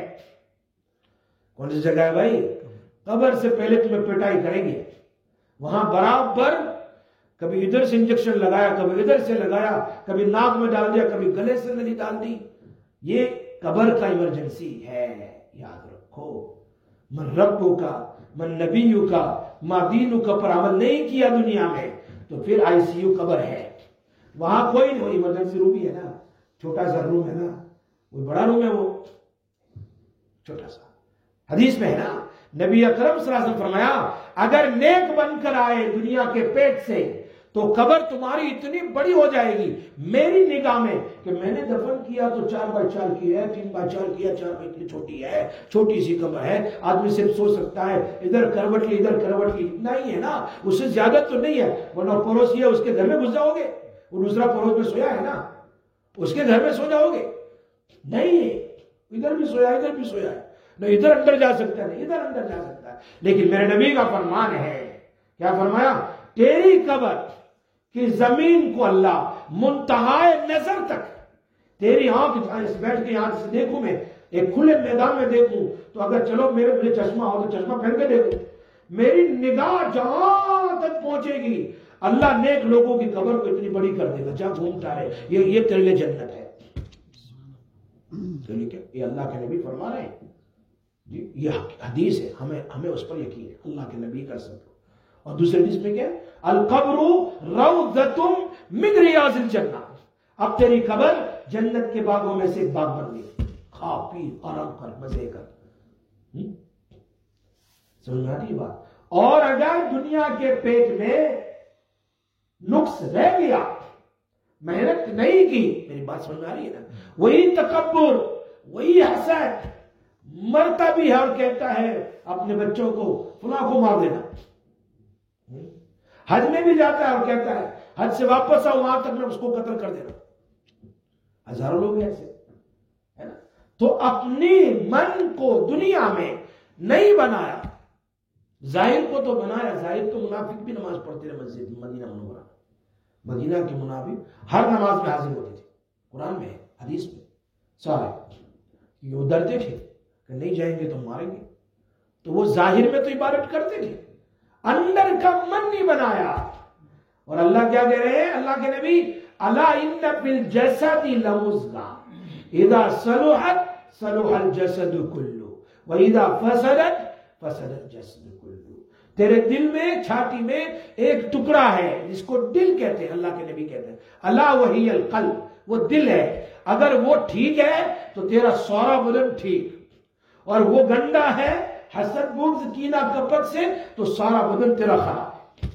Speaker 1: کون سی جگہ ہے بھائی؟ قبر سے پہلے تمہیں پٹائی کریں گے، وہاں برابر کبھی ادھر سے انجیکشن لگایا، کبھی ادھر سے لگایا، کبھی ناک میں ڈال دیا، کبھی گلے سے نلی ڈال دی۔ یہ قبر کا ایمرجنسی ہے، یاد رکھو۔ من ربو کا، من نبیو کا، ما دینو کا پر عمل نہیں کیا دنیا میں تو پھر آئی سی یو قبر ہے، وہاں کوئی نہیں۔ ایمرجنسی روم ہی ہے نا، چھوٹا سا روم ہے نا، کوئی بڑا روم ہے وہ چھوٹا سا۔ حدیث میں ہے نا، نبی اکرم صلی اللہ علیہ وسلم فرمایا اگر نیک بن کر آئے دنیا کے پیٹ سے تو قبر تمہاری اتنی بڑی ہو جائے گی میری نگاہ میں کہ میں نے دفن کیا تو 4x4 کی ہے، 3x4 کیا، 4 اتنی چھوٹی ہے، چھوٹی سی قبر ہے، آدمی صرف سو سکتا ہے ادھر کروٹ لی ادھر کروٹ لی، اتنا ہی ہے نا، اس سے زیادہ تو نہیں ہے۔ ورنہ پڑوسی ہے اس کے گھر میں گھس جاؤ گے، وہ دوسرا پڑوس میں سویا ہے نا، اس کے گھر میں سو جاؤ گے؟ نہیں، ادھر بھی سویا ادھر بھی سویا ہے، نہ ادھر اندر جا سکتا ہے نہیں ادھر اندر جا سکتا ہے۔ لیکن میرے نبی کا فرمان ہے، کیا فرمایا؟ تیری قبر کہ زمین کو اللہ منتہائے نظر تک، تیری آنکھ اس بیٹھ کے آنکھ سے دیکھوں، میں ایک کھلے میدان میں دیکھوں تو اگر چلو میرے مجھے چشمہ ہو تو چشمہ پہن کے دیکھوں، میری نگاہ جہاں تک پہنچے گی اللہ نیک لوگوں کی قبر کو اتنی بڑی کر دے گا، جہاں گھومتا ہے یہ تیرے لیے جنت ہے۔ یہ اللہ کے نبی فرما رہے ہیں جی، یہ حدیث ہے، ہمیں اس پر یقین ہے، اللہ کے نبی کا سب۔ اور دوسرے حدیث میں کیا ہے؟ القبر روضۃ من ریاض الجنہ، اب تیری قبر جنت کے باغوں میں سے ایک باغ بن گئی، کھا پی آرام کر مزے کر۔ سمجھ میں آتی بات؟ اور اگر دنیا کے پیٹ میں نقص رہ گیا، محنت نہیں کی، میری بات سمجھ میں آ رہی ہے نا، وہی تکبر، وہی حسد، مرتا بھی ہے اور کہتا ہے اپنے بچوں کو فلاں کو مار دینا، حج میں بھی جاتا ہے اور کہتا ہے حج سے واپس آؤ وہاں تک میں اس کو قتل کر دینا، ہزاروں لوگ ایسے ہے نا۔ تو اپنی من کو دنیا میں نہیں بنایا، ظاہر کو تو بنایا، ظاہر تو منافق بھی نماز پڑھتے رہے مسجد مدینہ منورہ، مدینہ کے منافق ہر نماز میں حاضر ہوتے تھے، قرآن میں ہے، حدیث میں سارے، یہ ڈرتے تھے کہ نہیں جائیں گے تو ماریں گے، تو وہ ظاہر میں تو عبادت کرتے تھے، اندر کا من نہیں بنایا۔ اور اللہ کیا کہہ رہے ہیں؟ اللہ کے نبی، الا ان فی الجسد لمضغۃ اذا صلحت صلح الجسد کلہ واذا فسدت فسد الجسد کلہ۔ تیرے دل میں، چھاتی میں ایک ٹکڑا ہے جس کو دل کہتے ہیں، اللہ کے نبی کہتے ہیں الا وہی القلب، وہ دل ہے، اگر وہ ٹھیک ہے تو تیرا سارا بدن ٹھیک، اور وہ گندا ہے حسد بغض کینہ کپٹ سے تو سارا بدن تیرا خراب ہے۔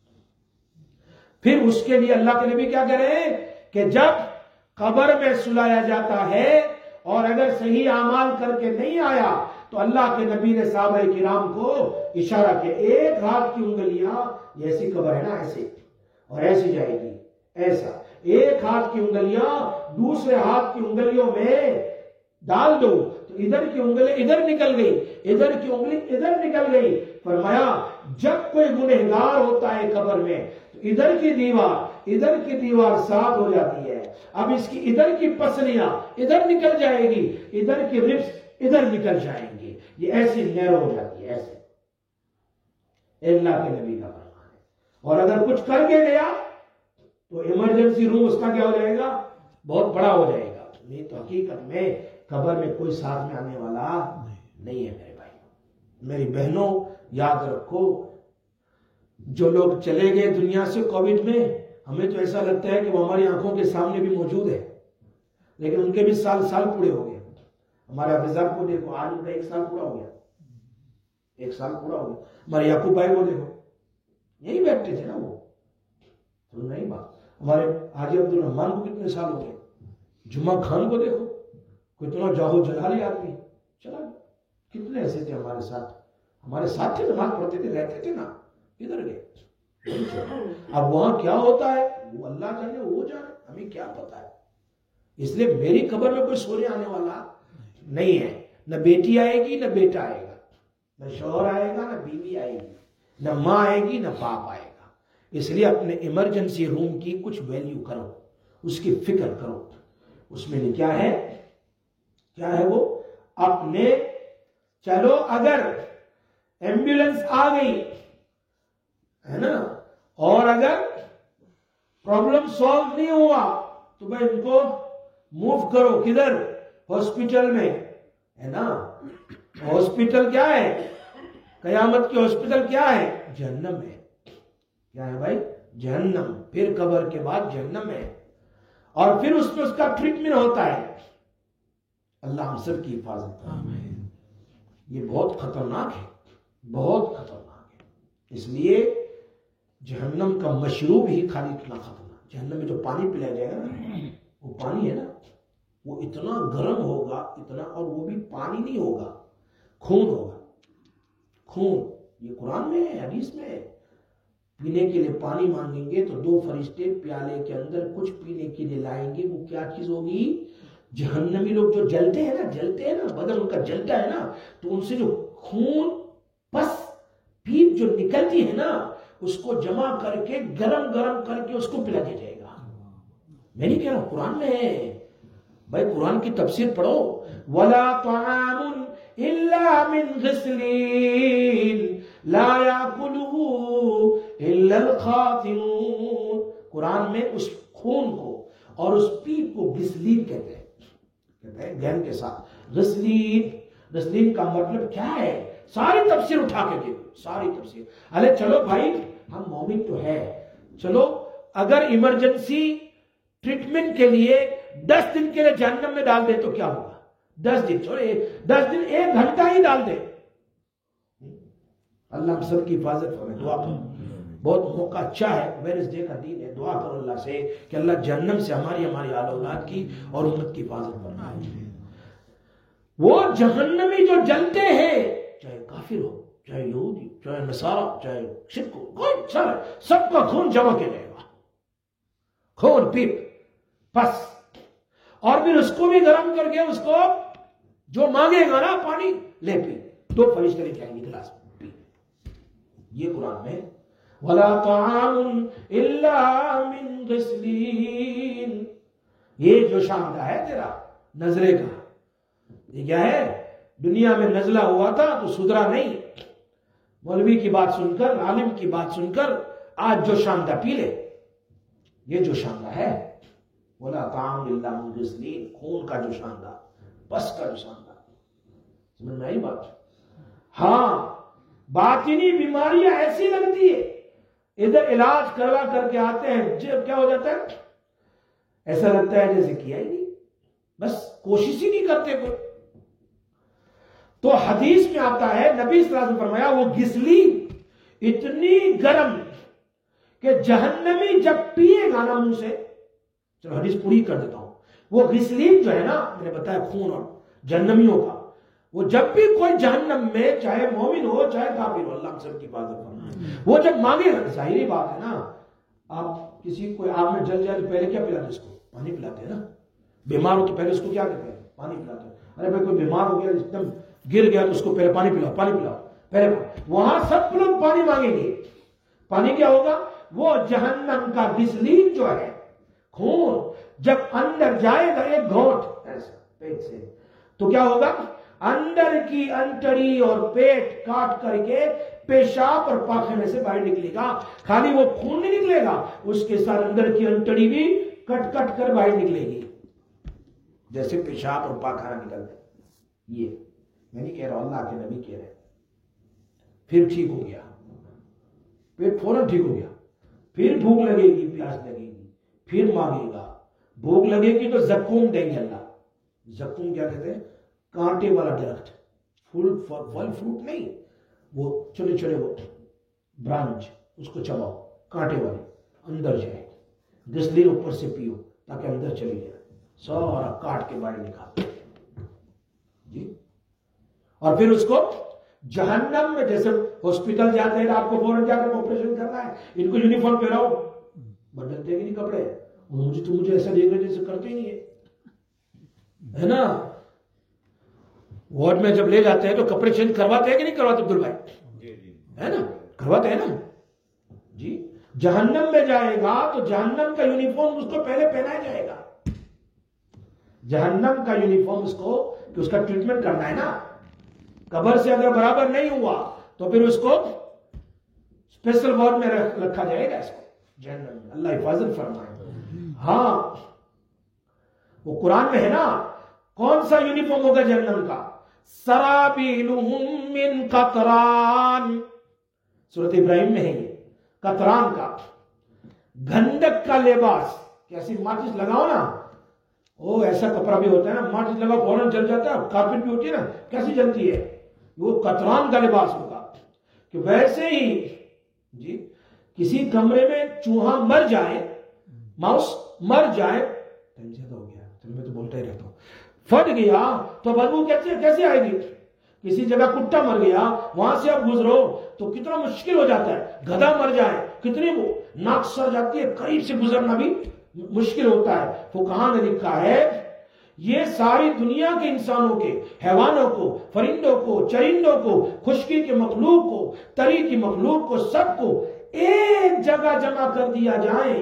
Speaker 1: پھر اس کے لیے اللہ کے نبی کیا کہہ رہے ہیں کہ جب قبر میں سلایا جاتا ہے اور اگر صحیح اعمال کر کے نہیں آیا تو اللہ کے نبی نے صحابہ کرام کو اشارہ کیا، ایک ہاتھ کی انگلیاں، یہ ایسی قبر ہے نا ایسے، اور ایسی جائے گی ایسا، ایک ہاتھ کی انگلیاں دوسرے ہاتھ کی انگلیوں میں ڈال دو تو ادھر کی انگلی ادھر نکل گئی، ادھر کی انگلی ادھر نکل گئی۔ فرمایا جب کوئی گنہگار ہوتا ہے قبر میں تو ادھر کی دیوار ساتھ ہو جاتی ہے، اب اس کی ادھر کی پسلیاں ادھر نکل جائے گی، ادھر کی ربس ادھر نکل جائیں گی، یہ ایسی نیرو ہو جاتی ہے، ایسے اللہ کے نبی کا فرمان ہے۔ اور اگر کچھ کر کے گیا تو ایمرجنسی روم اس کا کیا ہو جائے گا؟ بہت بڑا ہو جائے گا۔ نہیں تو حقیقت میں قبر میں کوئی ساتھ میں آنے والا نہیں ہے میرے بھائی، میری بہنوں یاد رکھو، جو لوگ چلے گئے دنیا سے کووڈ میں، ہمیں تو ایسا لگتا ہے کہ وہ ہماری آنکھوں کے سامنے بھی موجود ہے، لیکن ان کے بھی سال پورے ہو گئے۔ ہمارے حافظ کو دیکھو، آج ان کا 1 سال پورا ہو گیا، 1 سال پورا ہو گیا۔ ہمارے یعقوب بھائی کو دیکھو، یہی بیٹھتے تھے نا وہ، تو نہیں بات۔ ہمارے حاجی عبد الرحمان کو کتنے سال ہو گئے، جمعہ خان کو دیکھو، کتنا جاہو جلالی آدمی، چلا کتنے ایسے تھے ہمارے ساتھ، ہمارے ساتھ تھے، نماز پڑھتے تھے، رہتے تھے نا، کدھر گئے؟ اب وہاں کیا ہوتا ہے وہ اللہ جانے، وہ جانے، ہمیں کیا پتا ہے۔ اس لیے میری قبر میں کوئی سونے آنے والا نہیں ہے، نہ بیٹی آئے گی نہ بیٹا آئے گا، نہ شوہر آئے گا نہ بیوی آئے گی، نہ ماں آئے گی نہ باپ آئے گا۔ اس لیے اپنے ایمرجنسی روم کی کچھ ویلیو کرو، اس کی فکر کرو۔ اس میں کیا ہے وہ اپنے، چلو اگر ایمبولینس آ گئی ہے نا، اور اگر پرابلم سالو نہیں ہوا تو بھائی ان کو موو کرو، کدھر؟ ہاسپٹل میں، ہے نا۔ ہاسپٹل کیا ہے؟ قیامت کی ہاسپٹل کیا ہے؟ جہنم ہے۔ کیا ہے بھائی؟ جہنم۔ پھر قبر کے بعد جہنم ہے، اور پھر اس میں اس کا ٹریٹمنٹ ہوتا ہے۔ اللہ ہم سب کی حفاظت کرے۔ یہ بہت خطرناک ہے، بہت خطرناک ہے۔ اس لیے جہنم کا مشروب ہی خالی اتنا خطرناک، جہنم میں جو پانی پلایا جائے گا نا، وہ پانی ہے نا، وہ اتنا گرم ہوگا، اتنا، اور وہ بھی پانی نہیں ہوگا، خون ہوگا، خون۔ یہ قرآن میں ہے، حدیث میں ہے۔ پینے کے لیے پانی مانگیں گے تو 2 فرشتے پیالے کے اندر کچھ پینے کے لیے لائیں گے، وہ کیا چیز ہوگی؟ جہنمی لوگ جو جلتے ہیں نا، بدن ان کا جلتا ہے نا، تو ان سے جو خون، پس، پیپ جو نکلتی ہے نا، اس کو جمع کر کے گرم کر کے اس کو پلا دیا جائے گا۔ میں نہیں کہہ رہا ہوں، قرآن میں ہے بھائی، قرآن کی تفسیر پڑھو۔ وَلَا طَعَامٌ إِلَّا مِنْ غِسْلِينٍ لَا يَأْكُلُهُ إِلَّا الْخَاطِئُونَ۔ قرآن میں اس خون کو اور اس پیپ کو غسلین کہتے ہیں، گہن کے ساتھ۔ غسلین کا مطلب کیا ہے؟ ساری تفسیر اٹھا کے دیکھو، ساری تفسیر۔ ارے چلو بھائی، ہم مومن تو ہے، چلو اگر ایمرجنسی ٹریٹمنٹ کے لیے 10 دن کے لیے جہنم میں ڈال دے تو کیا ہوگا؟ 10 دن چھوڑے، 10 دن 1 گھنٹہ ہی ڈال دے۔ اللہ ہم سب کی حفاظت فرمائے، دعا کرو۔ بہت موقع اچھا ہے، ویڈنسڈے کا دن ہے، دعا کرو اللہ سے کہ اللہ جہنم سے ہماری آل اولاد کی اور امت کی حفاظت فرمائے۔ وہ جہنمی جو جلتے ہیں، چاہے کافر ہو، چاہے یہودی، چاہے نصارہ، چاہے شرک ہو، کوئی سب کا خون جمع کے لے گا، خون پیپ پس، اور پھر اس کو بھی گرم کر کے اس کو جو مانگے گا نا پانی لے پی، 2 فرشتے لے جائیں گے گلاس پی۔ یہ قرآن میں وَلَا طَعَامٌ إِلَّا مِنْ غِسْلِينٍ۔ یہ جو شاندہ ہے تیرا نظرے کا، یہ کیا ہے؟ دنیا میں نزلہ ہوا تھا تو سدھرا نہیں، مولوی کی بات سن کر، عالم کی بات سن کر آج جو شاندہ پی لے، یہ جو شاندہ ہے وَلَا طَعَامٌ إِلَّا مِنْ غِسْلِينٍ، خون کا جو شاندہ، بس کا جو شاندہ۔ سمجھ میں آئی بات؟ ہاں، باطنی بیماریاں ایسی لگتی ہے، ادھر علاج کروا کر کے آتے ہیں، جب کیا ہو جاتا ہے؟ ایسا لگتا ہے جیسے کیا ہی نہیں، بس کوشش ہی نہیں کرتے کوئی۔ تو حدیث میں آتا ہے، نبی صلی اللہ علیہ وسلم فرمایا، وہ غسلین اتنی گرم کہ جہنمی جب پیے گا نا منہ سے، چلو حدیث پوری کر دیتا ہوں، وہ غسلین جو ہے نا، میں نے بتایا خون اور جہنمیوں کا، وہ جب بھی کوئی جہنم میں، چاہے مومن ہو چاہے کافر ہو، اللہ ہم سب کی حفاظت فرمائے، وہ جب مانگے گا، ظاہری بات ہے نا، آپ کسی کو آگ میں جل جائے تو پہلے کیا پلاتے؟ اس کو پانی پلاتے ہیں نا، بیمار ہو تو پہلے اس کو کیا کہتے ہیں؟ پانی پلاتے ہیں۔ ارے بھائی کوئی بیمار ہو گیا، ایک دم گر گیا تو اس کو پہلے پانی پلاؤ، پانی پلاؤ پہلے۔ وہاں سب لوگ پانی مانگیں گے، پانی کیا ہوگا؟ وہ جہنم کا غسلین جو ہے، خون جب اندر جائے گا ایک گھونٹ ایسا پیٹ سے، تو کیا ہوگا؟ اندر کی انتڑی اور پیٹ کاٹ کر کے پیشاب اور پاخانے سے باہر نکلے گا۔ خالی وہ خون نہیں نکلے گا، اس کے ساتھ اندر کی انتڑی بھی کٹ کٹ کر باہر نکلے گی، جیسے پیشاب اور پاخانہ نکلتے۔ یہ میں نہیں کہہ رہا، اللہ کے نبی کہہ رہے ہیں۔ پھر ٹھیک ہو گیا، پیٹ فوراً ٹھیک ہو گیا، پھر بھوک لگے گی، پیاس لگے گی، پھر مانگے گا، بھوک لگے گی تو زقوم دیں گے اللہ۔ زقوم کیا کہتے ہیں؟ کانٹے والا درخت، پھل فروٹ نہیں، وہ چھوٹے چھوٹے وہ برانچ، اس کو چباؤ، کانٹے والے، اندر جائے، گسلین اوپر سے پیو تاکہ اندر چلی جائے، سارا کاٹ کے باہر نکال جی۔ اور پھر اس کو جہنم میں، جیسے ہاسپٹل جاتے ہیں آپ کو فوراً جا کر آپریشن کرنا ہے، ان کو یونیفارم پہناؤ، بدلتے ہی نہیں کپڑے، مجھے ایسا دیکھ رہے جیسے کرتے ہی نہیں ہے نا۔ وارڈ میں جب لے جاتے ہیں تو کپڑے چینج کرواتے ہیں کہ نہیں کرواتے عبدال بھائی؟ ہے نا، کرواتے ہیں نا جی۔ جہنم میں جائے گا تو جہنم کا یونیفارم اس کو پہلے پہنایا جائے گا، جہنم کا یونیفارم اس کو، کہ اس کا ٹریٹمنٹ کرنا ہے نا۔ قبر سے اگر برابر نہیں ہوا تو پھر اس کو اسپیشل وارڈ میں رکھا جائے گا، اس کو جہنم میں، اللہ حفاظت فرمائے۔ ہاں وہ قرآن میں ہے نا، کون سا یونیفارم ہوگا جہنم کا؟ سرابیلہم من قطران، سورۃ ابراہیم میں ہے یہ، قطران کا، گھندک کا لباس، کیسی ماچس لگاؤ نا، وہ ایسا کپڑا بھی ہوتا ہے نا، ماچس لگاؤ فوراً جل جاتا ہے، کارپیٹ بھی ہوتی ہے نا کیسی جلتی ہے، وہ قطران کا لباس ہوگا۔ کہ ویسے ہی جی کسی کمرے میں چوہا مر جائے، ماؤس مر جائے، زیادہ ہو گیا چلو میں تو بولتا ہی رہتا ہوں، پھٹ گیا تو بدبو کیسے آئے گی؟ کسی جگہ کتا مر گیا، وہاں سے آپ گزرو تو کتنا مشکل ہو جاتا ہے، گدھا مر جائے کتنی وہ ناک سر جاتی ہے، قریب سے گزرنا بھی مشکل ہوتا ہے۔ فقہاء نے لکھا ہے یہ ساری دنیا کے انسانوں کے، حیوانوں کو، فرندوں کو، چرندوں کو، خشکی کے مخلوق کو، تری کی مخلوق کو، سب کو ایک جگہ جمع کر دیا جائے۔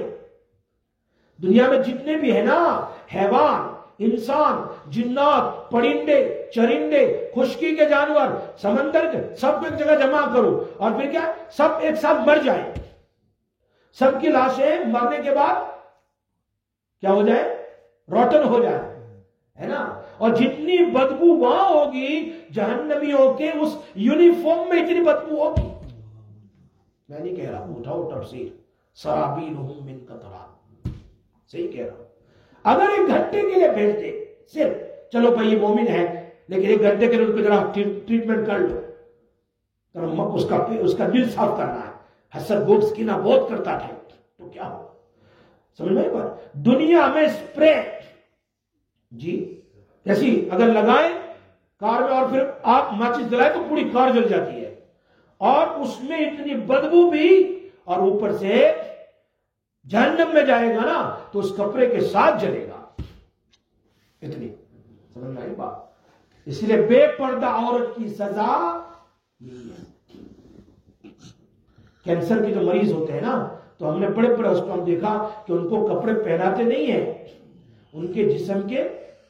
Speaker 1: دنیا میں جتنے بھی ہیں نا حیوان، انسان، جنات، پرندے، چرندے، خشکی کے جانور، سمندر کے، سب کو ایک جگہ جمع کرو، اور پھر کیا، سب ایک ساتھ مر جائیں، سب کی لاشیں مرنے کے بعد کیا ہو جائے؟ روٹن ہو جائے، ہے نا۔ اور جتنی بدبو وہاں ہوگی جہنمیوں کے اس یونیفارم میں اتنی بدبو ہوگی۔ میں نہیں کہہ رہا ہوں، اٹھاؤ تفسیر، سرابیلہم من قطران، صحیح کہہ رہا ہوں۔ اگر ایک گھنٹے کے لیے بھیج دے، صرف چلو بھائی یہ مومن ہے لیکن ایک گھنٹے کے لیے اس کو ذرا ٹریٹمنٹ کر لو، اس کا دل صاف کرنا ہے، حسد بغض کینہ بہت کرتا تھا، تو کیا ہو، سمجھ میں بات؟ دنیا میں سپرے جی کیسی اگر لگائیں کار میں اور پھر آپ ماچس جلائیں تو پوری کار جل جاتی ہے، اور اس میں اتنی بدبو بھی، اور اوپر سے جہنم میں جائے گا نا تو اس کپڑے کے ساتھ جلے گا، اتنی، سمجھ میں آئی بات؟ اس لیے بے پردہ عورت کی سزا یہی ہے۔ کینسر کے جو مریض ہوتے ہیں نا، تو ہم نے بڑے بڑے ہسپتال دیکھا کہ ان کو کپڑے پہناتے نہیں ہیں، ان کے جسم کے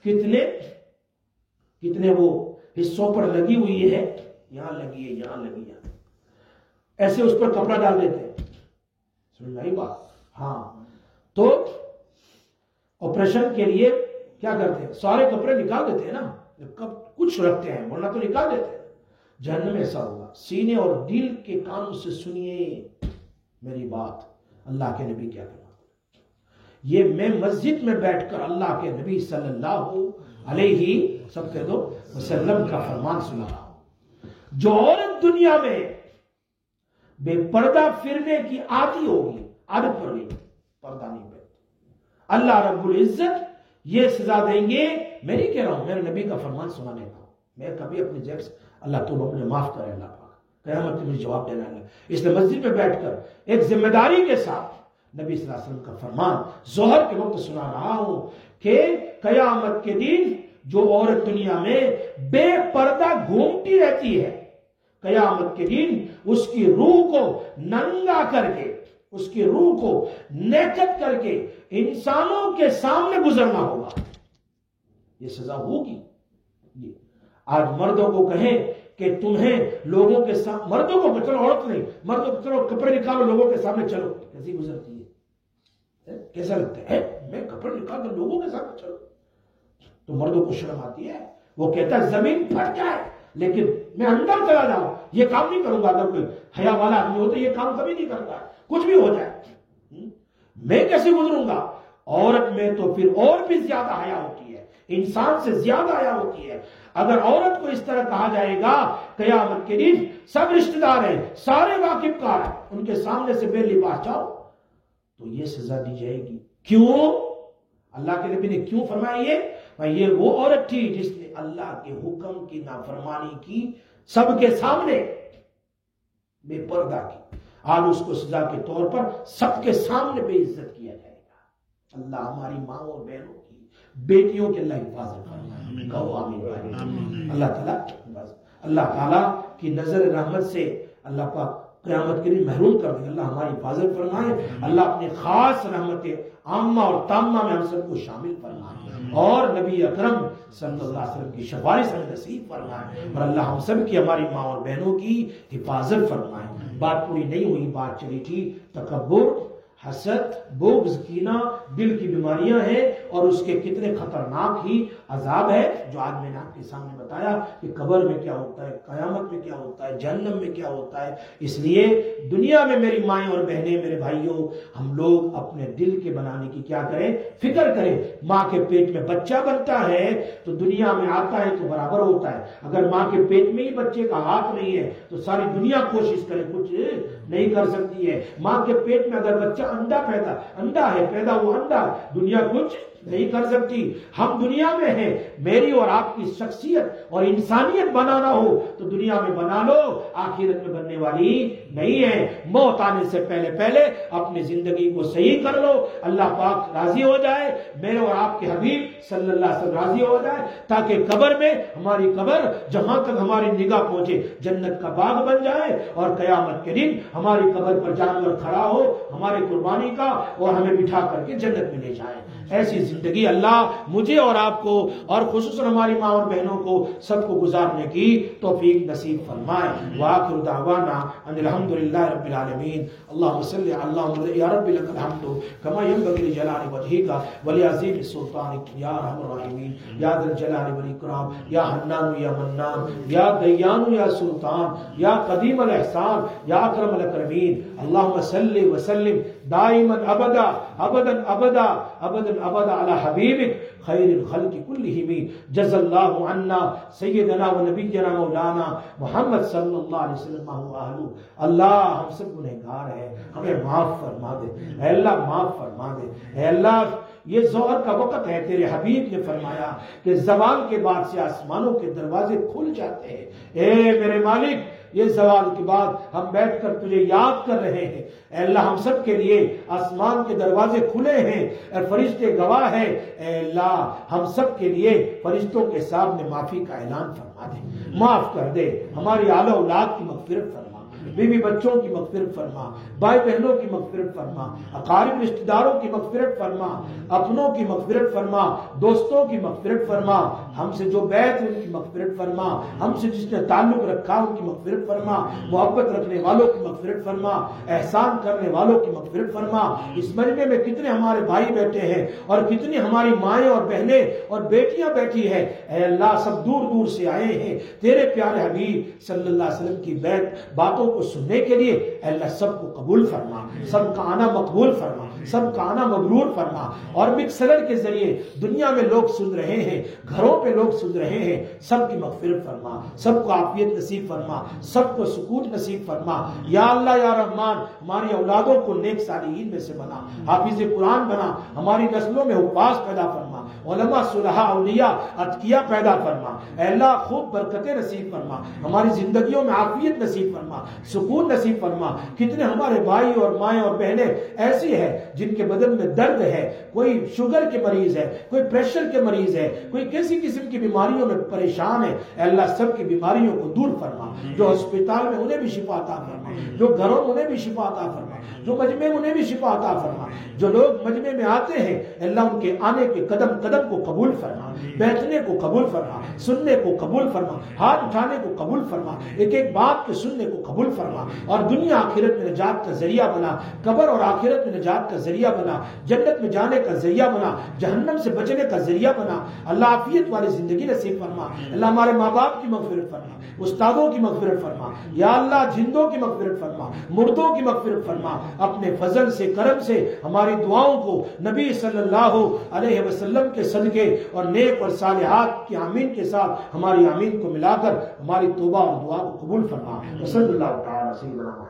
Speaker 1: کتنے وہ حصوں پر لگی ہوئی ہے، یہاں لگی ہے، یہاں لگی ہے، ایسے اس پر کپڑا ڈال دیتے ہیں، سمجھ میں آئی بات؟ ہاں تو آپریشن کے لیے کیا کرتے ہیں، سارے کپڑے نکال دیتے ہیں نا، کچھ رکھتے ہیں ورنہ تو نکال دیتے ہیں۔ جہنم میں ایسا ہوگا، سینے اور دل کے کانوں سے سنیے میری بات، اللہ کے نبی کیا کہنا۔ یہ میں مسجد میں بیٹھ کر اللہ کے نبی صلی اللہ علیہ سب کہہ دو وسلم کا فرمان سنا رہا ہوں۔ جو عورت دنیا میں بے پردہ پھرنے کی عادی ہوگی، عادت پڑ گئی، پردہ نہیں پہنتی، اللہ رب العزت یہ سزا دیں گے۔ میں نہیں کہہ رہا ہوں، میرے نبی کا فرمان سنا دیتا ہوں، میں کبھی اپنے جیب سے، اللہ تو اپنے معاف کرے، اللہ پاک قیامت میں مجھے جواب دینا ہے۔ اس لیے مسجد میں بیٹھ کر ایک ذمہ داری کے ساتھ نبی صلی اللہ علیہ وسلم کا فرمان ظہر کے وقت سنا رہا ہوں کہ قیامت کے دن جو عورت دنیا میں بے پردہ گھومتی رہتی ہے، قیامت کے دن اس کی روح کو ننگا کر کے، اس کی روح کو نیکت کر کے انسانوں کے سامنے گزرنا ہوگا، یہ سزا ہوگی۔ آج مردوں کو کہیں کہ تمہیں لوگوں کے سامنے، مردوں کو چلو، عورت نہیں، مردوں کو چلو کپڑے نکالو لوگوں کے سامنے چلو، کیسی گزرتی ہے، کیسا لگتا ہے میں کپڑے نکال کر لوگوں کے سامنے چلو، تو مردوں کو شرم آتی ہے، وہ کہتا ہے زمین پھٹ جائے لیکن میں اندر چلا جاؤں یہ کام نہیں کروں گا. اگر کوئی حیا والا آدمی ہو تو یہ کام کبھی نہیں کرتا ہے. کچھ بھی ہو جائے میں کیسے گزروں گا؟ عورت میں تو پھر اور بھی زیادہ حیا ہوتی ہے، انسان سے زیادہ حیا ہوتی ہے. اگر عورت کو اس طرح کہا جائے گا قیامت کے دن سب رشتہ دار ہیں، سارے واقف کار ہیں، ان کے سامنے سے بے لباس جاؤ، تو یہ سزا دی جائے گی. کیوں؟ اللہ کے نبی نے کیوں فرمایا یہ وہ عورت تھی جس نے اللہ کے حکم کی نافرمانی کی، سب کے سامنے بے پردہ کی. آج اس کو سزا کے طور پر سب کے سامنے بے عزت کیا جائے گا. اللہ ہماری ماں اور بہنوں کی، بیٹیوں کے اللہ حفاظت فرمائے. کہو آمین. اللہ تعالیٰ کی نظر رحمت سے اللہ پاک قیامت کے لیے محروم کر دیں. اللہ ہماری حفاظت فرمائے. اللہ اپنے خاص رحمت عامہ اور تامہ میں ہم سب کو شامل فرمائے اور نبی اکرم صلی اللہ علیہ وسلم کی شفاعت ہمیں نصیب فرمائے اور اللہ ہم سب کی، ہماری ماں اور بہنوں کی حفاظت فرمائے. بات پوری نہیں ہوئی، بات چلی تھی تکبر، حسد، بغض، کینہ دل کی بیماریاں ہیں اور اس کے کتنے خطرناک ہی عذاب ہے جو آج میں نے آپ کے سامنے بتایا کہ قبر میں کیا ہوتا ہے، قیامت میں کیا ہوتا ہے، جہنم میں کیا ہوتا ہے. اس لیے دنیا میں میری مائیں اور بہنیں، میرے بھائیوں، ہم لوگ اپنے دل کے بنانے کی کیا کریں، فکر کریں. ماں کے پیٹ میں بچہ بنتا ہے تو دنیا میں آتا ہے تو برابر ہوتا ہے. اگر ماں کے پیٹ میں ہی بچے کا ہاتھ نہیں ہے تو ساری دنیا کوشش کرے کچھ نہیں کر سکتی ہے. ماں کے پیٹ میں اگر بچہ انڈا ہے، پیدا وہ انڈا، دنیا کچھ نہیں کر سکتی. ہم دنیا میں ہیں، میری اور آپ کی شخصیت اور انسانیت بنانا ہو تو دنیا میں بنا لو، آخرت میں بننے والی نہیں ہے. موت آنے سے پہلے اپنی زندگی کو صحیح کر لو، اللہ پاک راضی ہو جائے، میرے اور آپ کے حبیب صلی اللہ علیہ وسلم راضی ہو جائے، تاکہ قبر میں ہماری قبر جہاں تک ہماری نگاہ پہنچے جنت کا باغ بن جائے اور قیامت کے دن ہماری قبر پر جانور کھڑا ہو ہماری قربانی کا اور ہمیں بٹھا کر کے جنت میں لے جائے. ایسی زندگی اللہ مجھے اور آپ کو اور خصوصاً ہماری ماں اور بہنوں کو سب کو گزارنے کی توفیق نصیب فرمائے. وآخر دعوانا ان الحمدللہ رب العالمین. اللہم صلی علی یا رب لک الحمد کما ینبغی لجلال وجہک ولعظیم سلطانک یا ارحم الراحمین یا ذا الجلال والاکرام یا حنان یا منان یا دیان یا سلطان یا قدیم الاحسان یا اکرم الاکرمین. اللہم صلی وسلم دائما ابدا ابدا ابدا ابدا ابدا علی حبیبک خیر الخلق کلہم. جزا اللہ عنا سیدنا و نبینا مولانا محمد صلی اللہ علیہ وسلم و اہلہ. اللہ ہم سب گنہگار ہیں، ہمیں معاف فرما دے اے اللہ، معاف فرما دے اے اللہ. یہ ظہر کا وقت ہے، تیرے حبیب نے فرمایا کہ زوال کے بعد سے آسمانوں کے دروازے کھل جاتے ہیں. اے میرے مالک، یہ زوال کے بعد ہم بیٹھ کر تجھے یاد کر رہے ہیں اے اللہ. ہم سب کے لیے آسمان کے دروازے کھلے ہیں اور فرشتے گواہ ہیں اے اللہ. ہم سب کے لیے فرشتوں کے سامنے معافی کا اعلان فرما دے، معاف کر دے. ہماری اعلی اولاد کی مغفرت فرما، بیوی بچوں کی مغفرت فرما، بھائی بہنوں کی مغفرت فرما، اقارب رشتہ داروں کی مغفرت فرما، اپنوں کی مغفرت فرما، دوستوں کی مغفرت فرما. ہم سے جو بیعت ان کی مغفرت فرما، ہم سے جس نے تعلق رکھا ان کی مغفرت فرما، محبت رکھنے والوں کی مغفرت فرما، احسان کرنے والوں کی مغفرت فرما. اس مجمع میں کتنے ہمارے بھائی بیٹھے ہیں اور کتنی ہماری مائیں اور بہنیں اور بیٹیاں بیٹھی ہیں اے اللہ. سب دور دور سے آئے ہیں تیرے پیارے حبیب صلی اللہ علیہ وسلم کی باتوں کو سننے کے لیے اے اللہ. سب کو قبول فرما، سب کا آنا مقبول فرما، سب کا آنا مبرور فرما. اور مکسلر کے ذریعے دنیا میں لوگ سن رہے ہیں، گھروں پہ لوگ سن رہے ہیں، سب کی مغفرت فرما، سب کو عافیت نصیب فرما، سب کو سکون نصیب فرما. یا اللہ یا رحمان، ہماری اولادوں کو نیک صالحین میں سے بنا، حافظ قرآن بنا، ہماری نسلوں میں حفاظ پیدا فرما، علماء صلحاء اولیاء اتقیاء پیدا فرما. اے اللہ خوب برکتیں نصیب فرما، ہماری زندگیوں میں عافیت نصیب فرما، سکون نصیب فرما. کتنے ہمارے بھائی اور مائیں اور بہنیں ایسی ہیں جن کے بدن میں درد ہے، کوئی شوگر کے مریض ہے، کوئی پریشر کے مریض ہے، کوئی کسی قسم کی بیماریوں میں پریشان ہے اے اللہ. سب کی بیماریوں کو دور فرما. جو ہسپتال میں انہیں بھی شفا عطا فرما، جو گھروں میں انہیں بھی شفا عطا فرما، جو مجمع میں انہیں بھی شفا عطا فرما. جو لوگ مجمع میں آتے ہیں اے اللہ ان کے آنے کے قدم قدم کو قبول فرما، بیٹھنے کو قبول فرما، سننے کو قبول فرما، ہاتھ اٹھانے کو قبول فرما، ایک ایک بات کے سننے کو قبول فرما، اور دنیا آخرت میں نجات کا ذریعہ بنا، قبر اور آخرت میں نجات کا ذریعہ بنا، جنت میں جانے کا ذریعہ بنا، جہنم سے بچنے کا ذریعہ بنا۔ اللہ عافیت والی زندگی نصیب فرما۔ اللہ ہمارے ماں باپ کی مغفرت فرما، استادوں کی مغفرت فرما، یا اللہ زندوں کی مغفرت فرما، مردوں کی مغفرت فرما۔ اپنے فضل سے، کرم سے ہماری دعاؤں کو نبی صلی اللہ علیہ وسلم کے صدقے اور نیک اور صالحات کی آمین کے ساتھ ہماری آمین کو ملا کر ہماری توبہ اور دعا کو قبول فرما۔ صلی اللہ تعالی